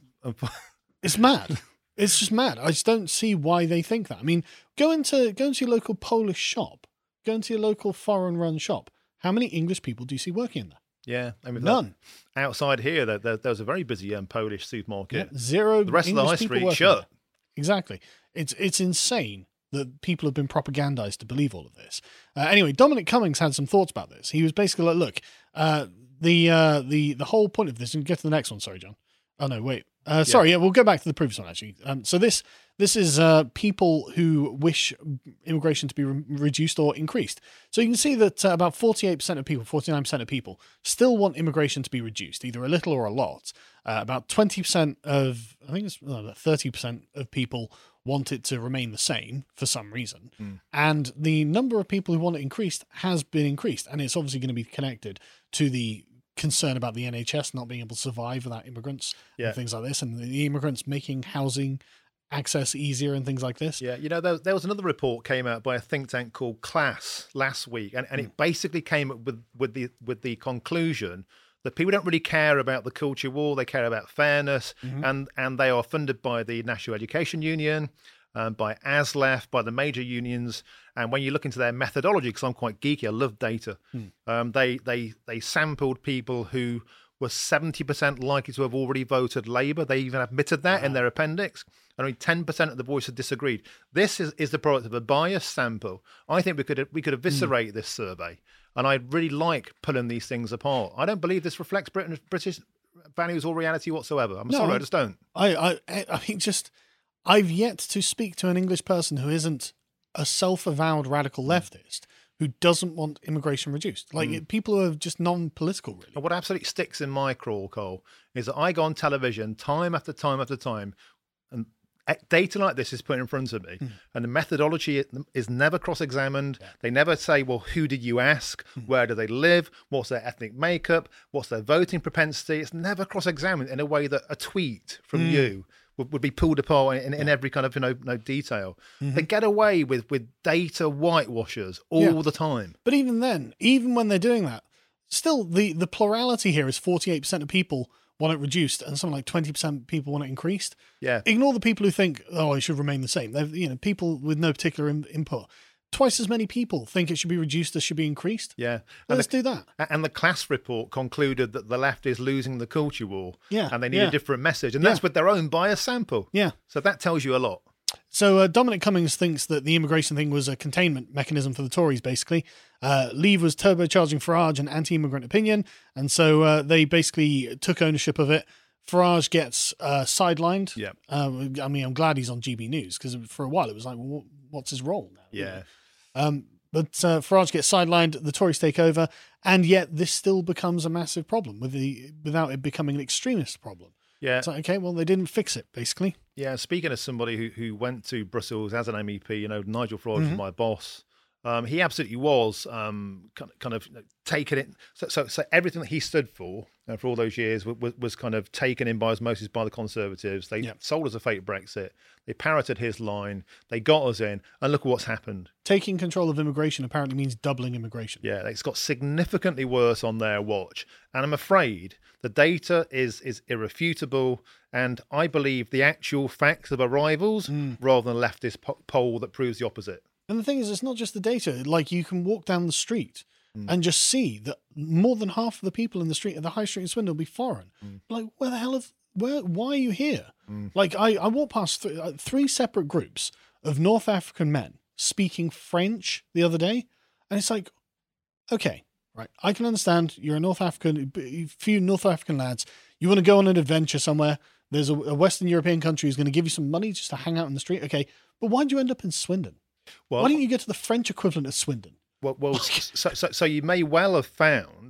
It's mad. It's just mad. I just don't see why they think that. I mean, go into go into your local Polish shop, go into your local foreign-run shop. How many English people do you see working in there? yeah. I mean, None. outside here, there, there, there was a very busy um, Polish supermarket. Yeah, zero. The rest of the English high people street working shut. there. Exactly. It's it's insane that people have been propagandized to believe all of this. Uh, anyway, Dominic Cummings had some thoughts about this. He was basically like, "Look, uh, the uh, the the whole point of this." And get to the next one. Sorry, John. Oh no, wait. Uh, sorry, yeah, we'll go back to the previous one actually. Um, so this this is uh, people who wish immigration to be re- reduced or increased. So you can see that uh, about forty-eight percent of people, forty-nine percent of people, still want immigration to be reduced, either a little or a lot. Uh, about twenty percent of, I think it's uh, thirty percent of people want it to remain the same for some reason. Mm. And the number of people who want it increased has been increased, and it's obviously going to be connected to the concern about the N H S not being able to survive without immigrants Yeah. and things like this, and the immigrants making housing access easier and things like this. Yeah, you know, there, there was another report came out by a think tank called Class last week, and, and it basically came up with, with the with the conclusion that people don't really care about the culture war; they care about fairness, Mhm. and and they are funded by the National Education Union, um, by ASLEF, by the major unions. And when you look into their methodology, because I'm quite geeky, I love data. Hmm. Um, they they they sampled people who were seventy percent likely to have already voted Labour. They even admitted that in their appendix. And only ten percent of the voices disagreed. This is, is the product of a biased sample. I think we could we could eviscerate this survey. And I really like pulling these things apart. I don't believe this reflects Britain, British values or reality whatsoever. I'm No, sorry, I- I just don't. I, I, I mean, just I've yet to speak to an English person who isn't a self-avowed radical leftist who doesn't want immigration reduced. Like it- people who are just non-political, really. And what absolutely sticks in my craw, Cole, is that I go on television time after time after time, and data like this is put in front of me, and the methodology is never cross-examined. They never say, well, who did you ask? Where do they live? What's their ethnic makeup? What's their voting propensity? It's never cross-examined in a way that a tweet from you would, would be pulled apart in, in every kind of you know, no detail. They get away with, with data whitewashers all Yeah. the time. But even then, even when they're doing that, still the, the plurality here is forty-eight percent of people want it reduced and something like twenty percent of people want it increased. Yeah. Ignore the people who think, oh, it should remain the same. They've, you know, people with no particular in- input. Twice as many people think it should be reduced as should be increased. Yeah. And Let's the, do that. and the Class report concluded that the left is losing the culture war. Yeah, And they need yeah. a different message. And Yeah. that's with their own bias sample. Yeah. So that tells you a lot. So uh, Dominic Cummings thinks that the immigration thing was a containment mechanism for the Tories, basically. Uh, Leave was turbocharging Farage and anti-immigrant opinion, and so uh, they basically took ownership of it. Farage gets uh, sidelined. Yeah. Uh, I mean, I'm glad he's on G B News, because for a while it was like, well, what's his role now? Yeah. Um, but uh, Farage gets sidelined, the Tories take over, and yet this still becomes a massive problem with the without it becoming an extremist problem. Yeah. It's like, okay, well, they didn't fix it, basically. Yeah. Speaking of somebody who, who went to Brussels as an M E P, you know, Nigel Farage Mm-hmm. was my boss. Um, he absolutely was um, kind of, kind of you know, taken it. So, so, so everything that he stood for uh, for all those years was, was kind of taken in by osmosis by the Conservatives. They Yep. sold us a fake Brexit. They parroted his line. They got us in. And look at what's happened. Taking control of immigration apparently means doubling immigration. Yeah, it's got significantly worse on their watch. And I'm afraid the data is is irrefutable. And I believe the actual facts of arrivals rather than a leftist po- poll that proves the opposite. And the thing is, it's not just the data. Like, you can walk down the street and just see that more than half of the people in the street at the high street in Swindon will be foreign. Like, where the hell is, where, why are you here? Like, I, I walked past th- uh, three separate groups of North African men speaking French the other day. And it's like, okay, right. I can understand you're a North African, a few North African lads. You want to go on an adventure somewhere. There's a, a Western European country who's going to give you some money just to hang out in the street. Okay. But why'd you end up in Swindon? Well, Why don't you go to the French equivalent of Swindon? well, well so, so, so you may well have found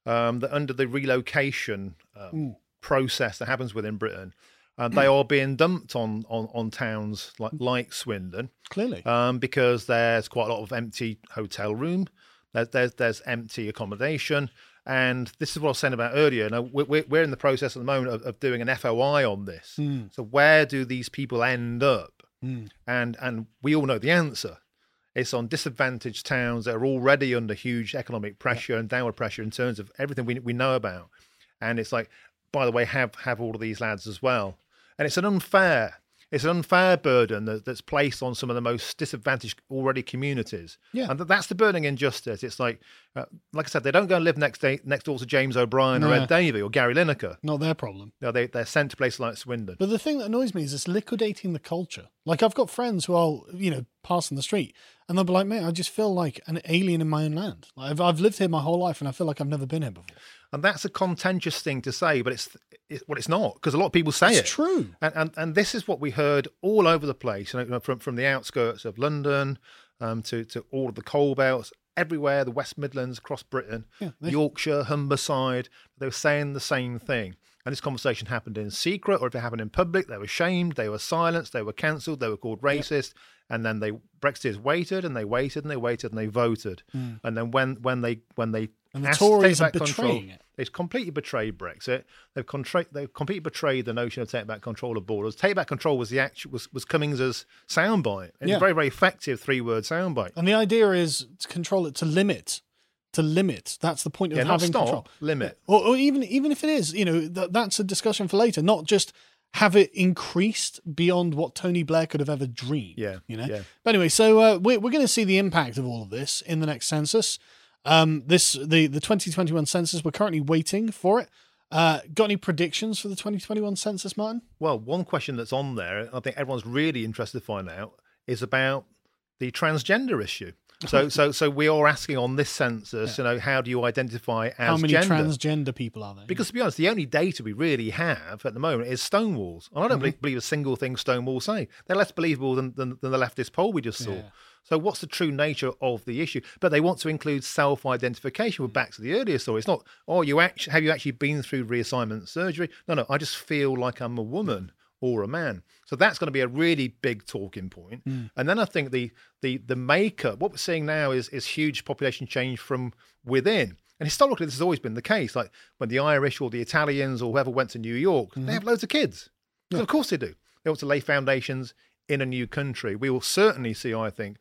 um, that under the relocation um, Mm. process that happens within Britain, uh, they are being dumped on on, on towns like, like Swindon, Clearly. um, because there's quite a lot of empty hotel room. There's, there's, there's empty accommodation. And this is what I was saying about earlier. Now, we're, we're in the process at the moment of, of doing an F O I on this. Mm. So where do these people end up? Mm. And and we all know the answer. It's on disadvantaged towns that are already under huge economic pressure and downward pressure in terms of everything we we know about. And it's like, by the way, have have all of these lads as well. And it's an unfair, it's an unfair burden that, that's placed on some of the most disadvantaged already communities. Yeah. And that's the burning injustice. It's like, uh, like I said, they don't go and live next day, next door to James O'Brien or No. Ed Davey or Gary Lineker. Not their problem. No, they they're sent to places like Swindon. But the thing that annoys me is it's liquidating the culture. Like, I've got friends who I'll, you know, pass in the street and they'll be like, mate, I just feel like an alien in my own land. Like, I've, I've lived here my whole life and I feel like I've never been here before. And that's a contentious thing to say, but it's it, well, it's not, because a lot of people say It's it. true. And, and and this is what we heard all over the place, you know, from from the outskirts of London um, to to all of the coal belts, everywhere, the West Midlands, across Britain, Yeah, they- Yorkshire, Humberside. They were saying the same thing. And this conversation happened in secret, or if it happened in public, they were shamed, they were silenced, they were cancelled, they were called racist. And then they Brexiteers waited and they waited and they waited and they voted. And then when when they when they And the asked to Tories take are back control, betraying it. they've completely betrayed Brexit. They've contra- they've completely betrayed the notion of take back control of borders. Take back control was the actual was, was Cummings's soundbite. It's Yeah. a very very effective three word soundbite. And the idea is to control it, to limit, to limit. That's the point of Yeah, not having stop, control. limit. Or, or even even if it is, you know, th- that's a discussion for later. Not just have it increased beyond what Tony Blair could have ever dreamed. Yeah, you know. yeah. But anyway, so uh, we're we're going to see the impact of all of this in the next census. Um, this the the twenty twenty-one census. We're currently waiting for it. Uh, got any predictions for the twenty twenty-one census, Martin? Well, one question that's on there, I think everyone's really interested to find out, is about the transgender issue. So, so, so we are asking on this census, you know, how do you identify as How many gender? transgender people are there? Because to be honest, the only data we really have at the moment is Stonewall's. And I don't Mm-hmm. believe, believe a single thing Stonewall say. They're less believable than, than, than the leftist poll we just saw. Yeah. So what's the true nature of the issue? But they want to include self-identification. We're back to the earlier story. It's not, oh, you actually have you actually been through reassignment surgery? No, no, I just feel like I'm a woman or a man. So that's going to be a really big talking point. Mm. And then I think the the the makeup, what we're seeing now is is huge population change from within. And historically, this has always been the case. Like when the Irish or the Italians or whoever went to New York, they have loads of kids. 'Cause Of course they do. They want to lay foundations in a new country. We will certainly see, I think,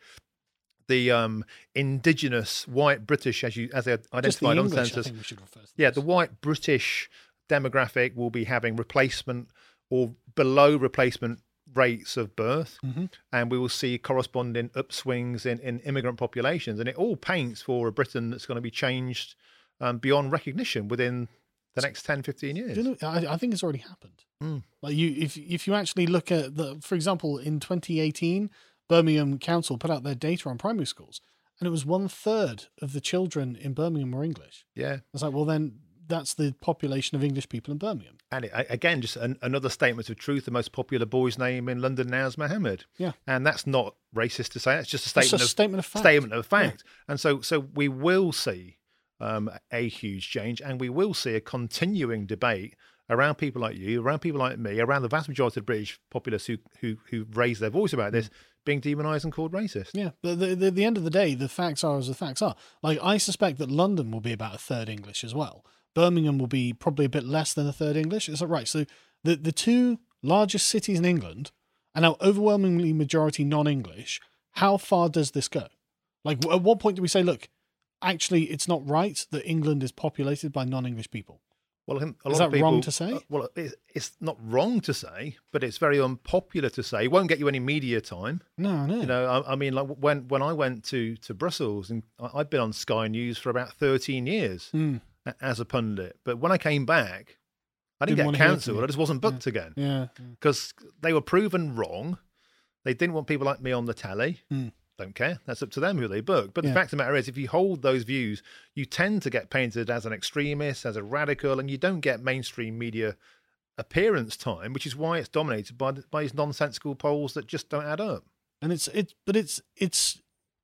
the um, indigenous white British, as you as they Just the identified on English, I census. think we should refer to Yeah, this. the white British demographic will be having replacement or below replacement rates of birth, Mm-hmm. and we will see corresponding upswings in, in immigrant populations. And it all paints for a Britain that's going to be changed um, beyond recognition within the next ten, fifteen years. Do you know, I, I think it's already happened. Mm. Like you, if if you actually look at the, for example, in twenty eighteen, Birmingham Council put out their data on primary schools, and it was one third of the children in Birmingham were English. Yeah. It's like, well, then that's the population of English people in Birmingham. And it, again, just an, another statement of truth. The most popular boy's name in London now is Mohammed. Yeah. And that's not racist to say. It's just a It's statement a of statement of fact. statement of fact. And so, so we will see um, a huge change, and we will see a continuing debate around people like you, around people like me, around the vast majority of British populace who who who raise their voice about this, being demonised and called racist. Yeah, but the, the the end of the day, the facts are as the facts are. Like, I suspect that London will be about a third English as well. Birmingham will be probably a bit less than a third English. Is that right? So the the two largest cities in England are now overwhelmingly majority non-English. How far does this go? Like, at what point do we say, look, actually, it's not right that England is populated by non-English people? Well, I think a Is lot of that people, wrong to say? uh, well, it's, it's not wrong to say, but it's very unpopular to say. It won't get you any media time. No, no. You know, I, I mean, like when when I went to to Brussels, and I, I've been on Sky News for about thirteen years Mm, a- as a pundit. But when I came back, I didn't, Didn't wanna get hear from cancelled. you. I just wasn't booked again yeah. because they were proven wrong. They didn't want people like me on the telly. Mm. Don't care. That's up to them who they book. But Yeah. the fact of the matter is, if you hold those views, you tend to get painted as an extremist, as a radical, and you don't get mainstream media appearance time, which is why it's dominated by by these nonsensical polls that just don't add up. And it's it's but it's it's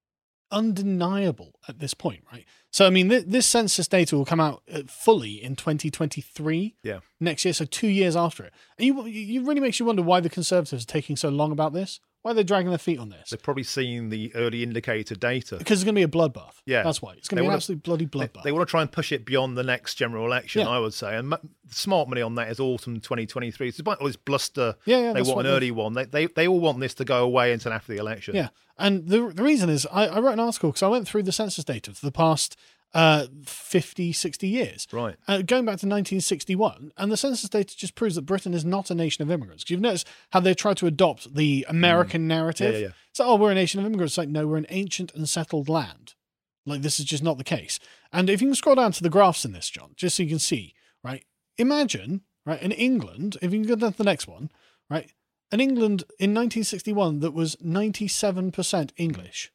undeniable at this point, right? So, I mean, th- this census data will come out uh, fully in twenty twenty-three Yeah. next year, so two years after it. And you, you really makes you wonder why the Conservatives are taking so long about this. Why are they dragging their feet on this? They've probably seen the early indicator data. Because it's going to be a bloodbath. Yeah. That's why. It's going They to be an wanna- absolute bloody They, bloodbath. they want to try and push it beyond the next general election, Yeah. I would say. And m- smart money on that is autumn twenty twenty-three. So despite all this bluster, Yeah, yeah, they that's want what an they've- early one. They, they they all want this to go away until after the election. Yeah. And the the reason is I, I wrote an article because I went through the census data for the past uh, fifty, sixty years. Right. Uh, going back to nineteen sixty-one, and the census data just proves that Britain is not a nation of immigrants. 'Cause you've noticed how they tried to adopt the American narrative. Yeah, yeah, yeah. So, oh, we're a nation of immigrants. It's like, no, we're an ancient and settled land. Like, this is just not the case. And if you can scroll down to the graphs in this, John, just so you can see, right? Imagine, right, in England, if you can go down to the next one, right? An England in nineteen sixty-one that was ninety-seven percent English.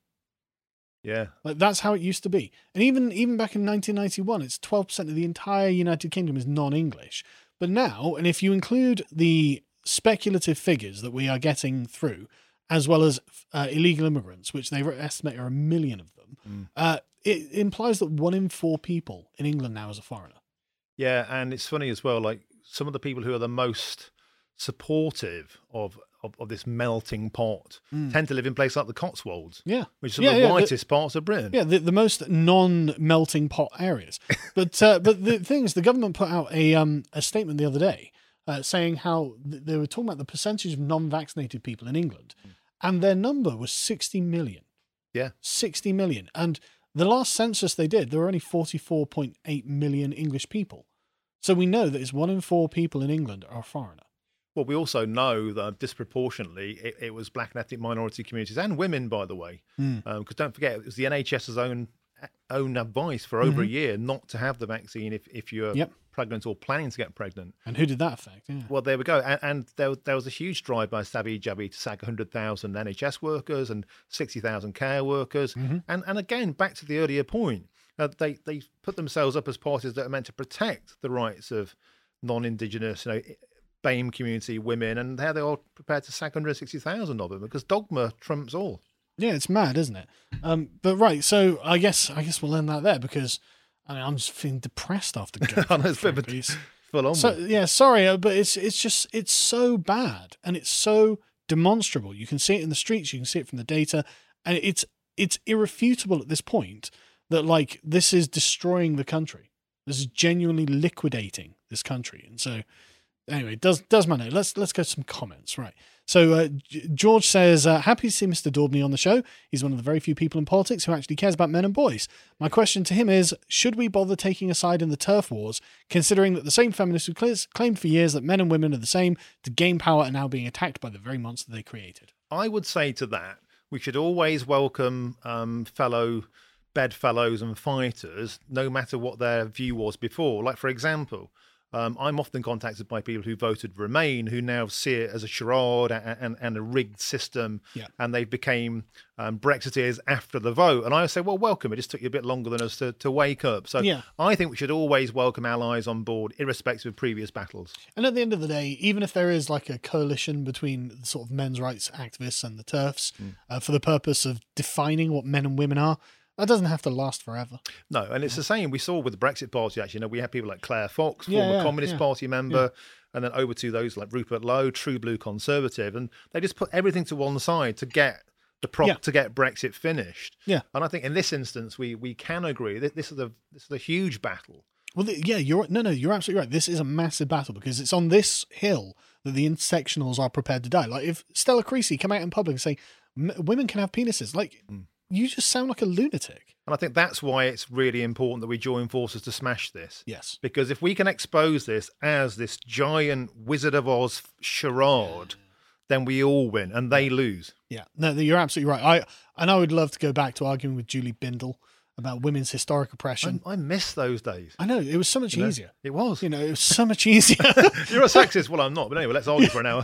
Yeah. Like, that's how it used to be. And even even back in nineteen ninety-one, it's twelve percent of the entire United Kingdom is non-English. But now, and if you include the speculative figures that we are getting through, as well as uh, illegal immigrants, which they estimate are a million of them, Mm. uh, it implies that one in four people in England now is a foreigner. Yeah, and it's funny as well, like some of the people who are the most supportive of of, of this melting pot Mm. tend to live in places like the Cotswolds, Yeah. which are some Yeah, of the yeah, the- whitest parts of Britain. Yeah, the, the most non-melting pot areas. But uh, but the thing is, the government put out a um a statement the other day uh, saying how th- they were talking about the percentage of non-vaccinated people in England, and their number was sixty million. Yeah. sixty million. And the last census they did, there were only forty-four point eight million English people. So we know that it's one in four people in England are a foreigner. Well, we also know that disproportionately it, it was black and ethnic minority communities and women, by the way, because Mm. um, don't forget it was the N H S's own own advice for over a year not to have the vaccine if if you're Yep. pregnant or planning to get pregnant. And who did that affect? Yeah. Well, there we go. And, and there, there was a huge drive by Sabi Jabi to sack one hundred thousand N H S workers and sixty thousand care workers. Mhm. And and again, back to the earlier point, uh, they they put themselves up as parties that are meant to protect the rights of non-Indigenous, you know, B A M E community women, and how they're all prepared to sack one hundred sixty thousand of them because dogma trumps all. Yeah, it's mad, isn't it? Um, but right, so I guess I guess we'll end that there because I mean, I'm just feeling depressed after going. I know, it's a through bit of a these. full on. So one. yeah, sorry, uh, but it's it's just it's so bad and it's so demonstrable. You can see it in the streets, you can see it from the data, and it's it's irrefutable at this point that like this is destroying the country. This is genuinely liquidating this country, and so. Anyway, does does my note. Let's let's go to some comments. Right. So uh, G- George says, uh, happy to see Mister Daubney on the show. He's one of the very few people in politics who actually cares about men and boys. My question to him is, should we bother taking a side in the turf wars, considering that the same feminists who cl- claimed for years that men and women are the same to gain power are now being attacked by the very monster they created? I would say to that, we should always welcome um, fellow bedfellows and fighters, no matter what their view was before. Like, for example, um, I'm often contacted by people who voted Remain, who now see it as a charade and, and, and a rigged system, Yeah. and they became um, Brexiteers after the vote. And I say, well, welcome. It just took you a bit longer than us to, to wake up. So Yeah. I think we should always welcome allies on board, irrespective of previous battles. And at the end of the day, even if there is like a coalition between the sort of men's rights activists and the TERFs uh, for the purpose of defining what men and women are, that doesn't have to last forever. No, and it's the same we saw with the Brexit Party, actually. You know, we had people like Claire Fox, Yeah, former yeah, Communist yeah. Party member, and then over to those like Rupert Lowe, true blue conservative, and they just put everything to one side to get the prop Yeah. to get Brexit finished. Yeah. And I think in this instance, we we can agree that this is a this is a huge battle. Well, the, yeah, you're no, no, you're absolutely right. This is a massive battle because it's on this hill that the intersectionals are prepared to die. Like if Stella Creasy come out in public and say "M- women can have penises, like you just sound like a lunatic. And I think that's why it's really important that we join forces to smash this. Yes. Because if we can expose this as this giant Wizard of Oz charade, then we all win and they lose. Yeah, no, you're absolutely right. I and I would love to go back to arguing with Julie Bindel about women's historic oppression. I, I miss those days. I know it was so much You know? easier. It was. You know, it was so much easier. You're a sexist. Well, I'm not. But anyway, let's argue for an hour.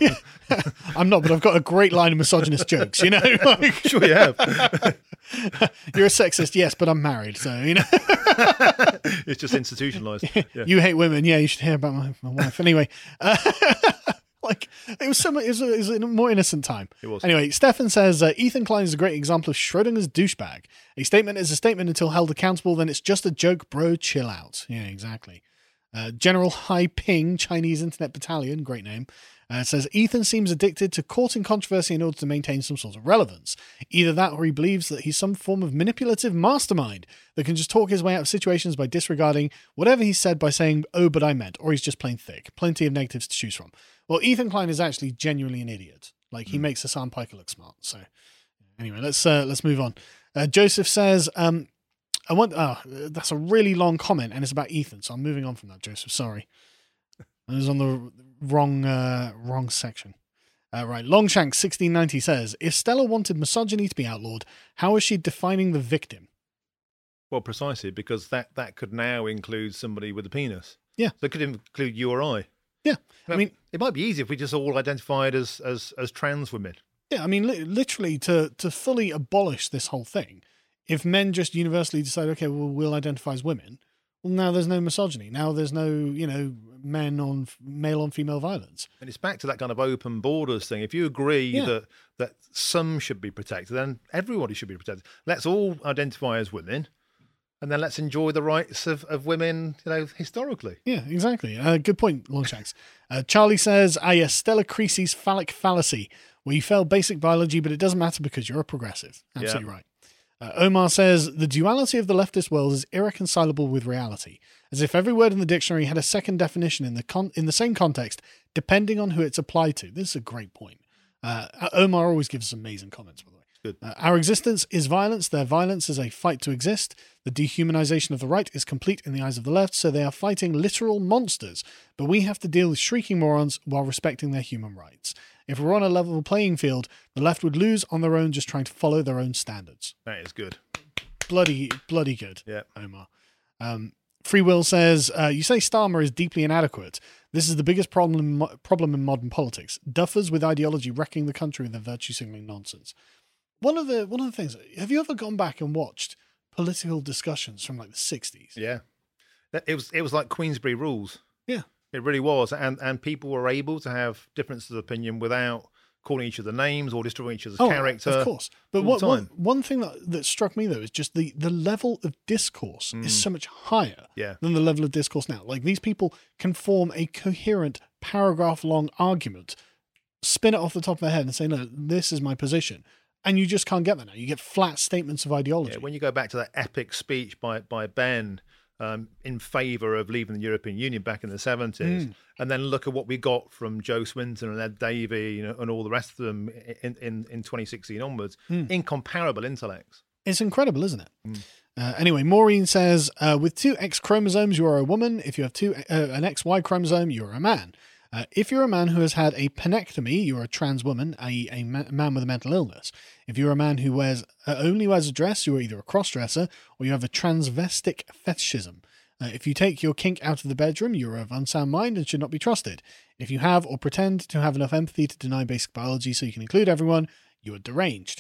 I'm not, but I've got a great line of misogynist jokes. You know, like, Sure you have. you're a sexist, yes, but I'm married, so you know. It's just institutionalized. Yeah. You hate women, yeah. You should hear about my, my wife anyway. Uh, like it was so much, it was, a, it was a more innocent time. It was. Anyway, Stefan says uh, Ethan Klein is a great example of Schrodinger's douchebag. A statement is a statement until held accountable. Then it's just a joke, bro. Chill out. Yeah, exactly. Uh, General Hai Ping, Chinese Internet Battalion, great name, uh, says Ethan seems addicted to courting controversy in order to maintain some sort of relevance. Either that or he believes that he's some form of manipulative mastermind that can just talk his way out of situations by disregarding whatever he said by saying, oh, but I meant, or he's just plain thick. Plenty of negatives to choose from. Well, Ethan Klein is actually genuinely an idiot. Like, he mm. makes Hassan Piker look smart. So anyway, let's uh, let's move on. Uh, Joseph says, um, I want, oh, that's a really long comment and it's about Ethan. So I'm moving on from that, Joseph. Sorry. I was on the wrong, uh, wrong section. Uh, right. Longshank sixteen ninety says, if Stella wanted misogyny to be outlawed, how is she defining the victim? Well, precisely, because that, that could now include somebody with a penis. Yeah. So it could include you or I. Yeah. Now, I mean, it might be easy if we just all identified as, as, as trans women. Yeah. I mean, li- literally to, to fully abolish this whole thing, if men just universally decide, okay, well, we'll identify as women, well, now there's no misogyny. Now there's no, you know, men on male on female violence. And it's back to that kind of open borders thing. If you agree Yeah. that, that some should be protected, then everybody should be protected. Let's all identify as women, and then let's enjoy the rights of, of women, you know, historically. Yeah, exactly. Uh, good point, Longshanks. Uh, Charlie says, ah, yes, Stella Creasy's phallic fallacy, where you fail basic biology, but it doesn't matter because you're a progressive. Absolutely Yeah. right. Uh, Omar says, the duality of the leftist world is irreconcilable with reality, as if every word in the dictionary had a second definition in the con- in the same context, depending on who it's applied to. This is a great point. Uh, Omar always gives us amazing comments, by the way. Good. Uh, our existence is violence. Their violence is a fight to exist. The dehumanization of the right is complete in the eyes of the left, so they are fighting literal monsters. But we have to deal with shrieking morons while respecting their human rights. If we're on a level playing field, the left would lose on their own just trying to follow their own standards. That is good. Bloody, bloody good, Yeah. Omar. Um, Free Will says, uh, you say Starmer is deeply inadequate. This is the biggest problem, problem in modern politics. Duffers with ideology wrecking the country with their virtue signaling nonsense. One of the one of the things, have you ever gone back and watched political discussions from like the sixties? Yeah. It was it was like Queensberry rules. Yeah. It really was. And and people were able to have differences of opinion without calling each other names or destroying each other's Oh, character. of course. But all what, the one, time. one thing that, that struck me, though, is just the, the level of discourse is so much higher Yeah. than the level of discourse now. Like, these people can form a coherent, paragraph-long argument, spin it off the top of their head and say, no, this is my position. And you just can't get that now. You get flat statements of ideology. Yeah, when you go back to that epic speech by, by Ben um, in favour of leaving the European Union back in the seventies, Mm. and then look at what we got from Joe Swinton and Ed Davey, you know, and all the rest of them in, in, in twenty sixteen onwards, Mm. incomparable intellects. It's incredible, isn't it? Mm. Uh, anyway, Maureen says, uh, with two X chromosomes, you are a woman. If you have two uh, an X Y chromosome, you're a man. Uh, if you're a man who has had a penectomy, you're a trans woman, that is a ma- man with a mental illness. If you're a man who wears uh, only wears a dress, you're either a cross-dresser or you have a transvestic fetishism. Uh, if you take your kink out of the bedroom, you're of unsound mind and should not be trusted. If you have or pretend to have enough empathy to deny basic biology so you can include everyone, you are deranged.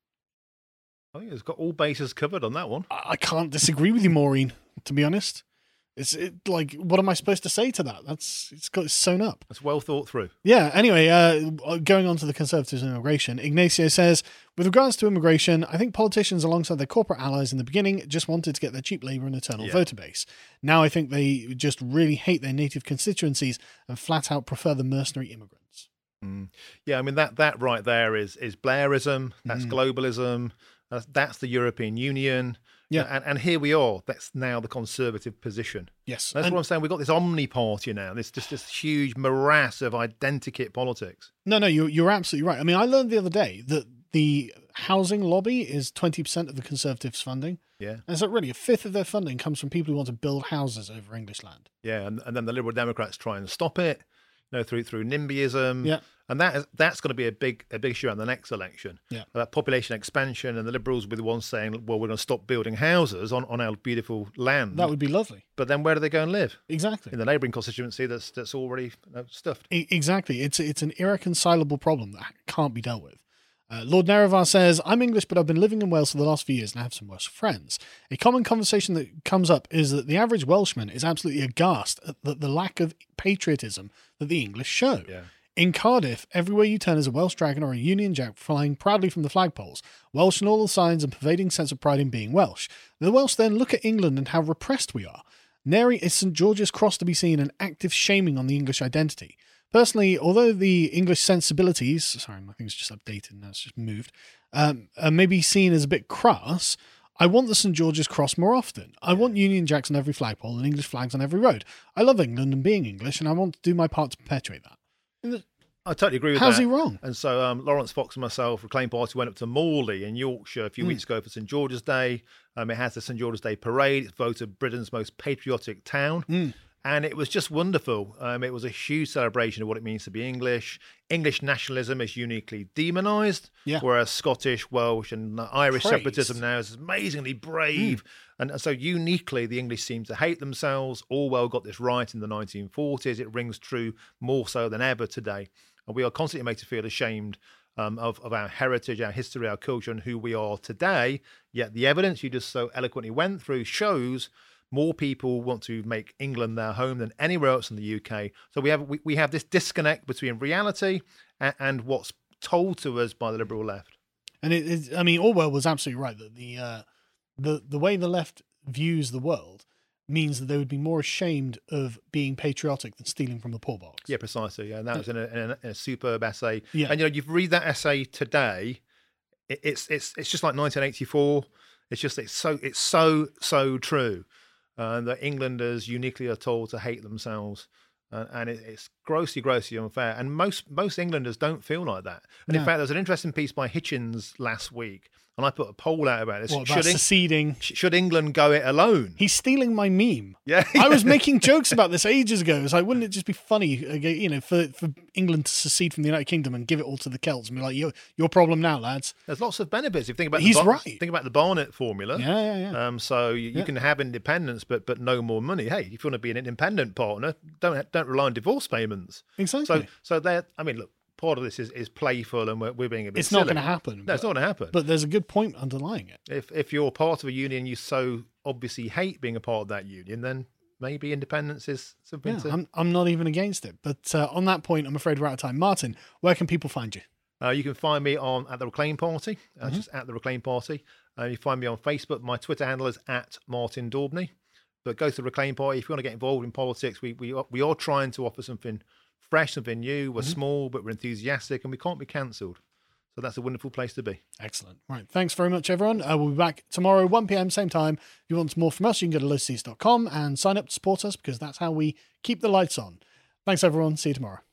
I think it's got all bases covered on that one. I I can't disagree with you, Maureen, to be honest. It's it, like, what am I supposed to say to that? That's it's got it's sewn up. That's well thought through. Yeah. Anyway, uh, going on to the Conservatives and immigration, Ignacio says, with regards to immigration, I think politicians alongside their corporate allies in the beginning just wanted to get their cheap labour and eternal Yeah. voter base. Now I think they just really hate their native constituencies and flat out prefer the mercenary immigrants. Mm. Yeah, I mean, that that right there is is Blairism, that's Mm. globalism, that's, that's the European Union. Yeah. And, and here we are. That's now the Conservative position. Yes. That's and- what I'm saying. We've got this omni party now. This just this huge morass of identikit politics. No, no, you're, you're absolutely right. I mean, I learned the other day that the housing lobby is twenty percent of the Conservatives' funding. Yeah. And so really a fifth of their funding comes from people who want to build houses over English land. Yeah. And, and then the Liberal Democrats try and stop it, you know, through through NIMBYism. Yeah. And that is, that's going to be a big a big issue in the next election. Yeah. About population expansion, and the Liberals will be the ones saying, well, we're going to stop building houses on, on our beautiful land. That would be lovely. But then where do they go and live? Exactly. In the neighbouring constituency that's that's already you know, stuffed. E- Exactly. It's it's an irreconcilable problem that can't be dealt with. Uh, Lord Nerevar says, I'm English, but I've been living in Wales for the last few years and I have some Welsh friends. A common conversation that comes up is that the average Welshman is absolutely aghast at the, the lack of patriotism that the English show. Yeah. In Cardiff, everywhere you turn is a Welsh dragon or a Union Jack flying proudly from the flagpoles, Welsh in all the signs and pervading sense of pride in being Welsh. The Welsh then look at England and how repressed we are. Nary is St George's Cross to be seen an active shaming on the English identity. Personally, although the English sensibilities, sorry, my thing's just updated now, it's just moved, um, uh, may be seen as a bit crass, I want the St George's Cross more often. I want Union Jacks on every flagpole and English flags on every road. I love England and being English, and I want to do my part to perpetuate that. I totally agree with How's that. he wrong? And so um, Lawrence Fox and myself, Reclaim Party, went up to Morley in Yorkshire a few Mm. weeks ago for St George's Day. Um, it has the St George's Day Parade. It's voted Britain's most patriotic town. Mm. And it was just wonderful. Um, it was a huge celebration of what it means to be English. English nationalism is uniquely demonised, Yeah. whereas Scottish, Welsh, and Irish Praised. separatism now is amazingly brave. And and so uniquely, the English seem to hate themselves. Orwell got this right in the nineteen forties. It rings true more so than ever today. And we are constantly made to feel ashamed um, of, of our heritage, our history, our culture, and who we are today. Yet the evidence you just so eloquently went through shows more people want to make England their home than anywhere else in the U K. So we have we, we have this disconnect between reality and, and what's told to us by the liberal left. And it is, I mean, Orwell was absolutely right that the uh, the the way the left views the world means that they would be more ashamed of being patriotic than stealing from the poor box. Yeah, precisely. Yeah, and that was in a, in a, in a superb essay. Yeah. And you know, you read that essay today, it, it's it's it's just like nineteen eighty-four. It's just it's so it's so so true. Uh, that Englanders uniquely are told to hate themselves, uh, and it, it's grossly, grossly unfair. And most most Englanders don't feel like that. And No. in fact, there's an interesting piece by Hitchens last week, and I put a poll out about this. What, about should, Eng- seceding? sh- should England go it alone? He's stealing my meme. Yeah, I was making jokes about this ages ago. It's like, wouldn't it just be funny, uh, you know, for, for England to secede from the United Kingdom and give it all to the Celts and be like, your your problem now, lads. There's lots of benefits. If you think about He's the Bar- right. Think about the Barnett formula. Yeah, yeah, yeah. Um, so you, you Yeah. can have independence, but but no more money. Hey, if you want to be an independent partner, don't don't rely on divorce payments. Exactly. So so they I mean, look, part of this is, is playful, and we're, we're being a bit it's not silly. going to happen. No, it's not going to happen. But there's a good point underlying it. if if you're part of a union, you so obviously hate being a part of that union, then maybe independence is something Yeah, to. I'm, I'm not even against it. But uh, on that point, I'm afraid we're out of time. Martin, where can people find you? Uh, you can find me on at the Reclaim Party, uh, Mm-hmm. just at the Reclaim Party. Uh, you find me on Facebook. My Twitter handle is at Martin Daubney. But go to the Reclaim Party if you want to get involved in politics. We we are, we are trying to offer something fresh, something new. We're small, but we're enthusiastic, and we can't be cancelled. So that's a wonderful place to be. Excellent. Right. Thanks very much, everyone. Uh, we'll be back tomorrow, one p.m, same time. If you want more from us, you can go to low seas dot com and sign up to support us because that's how we keep the lights on. Thanks, everyone. See you tomorrow.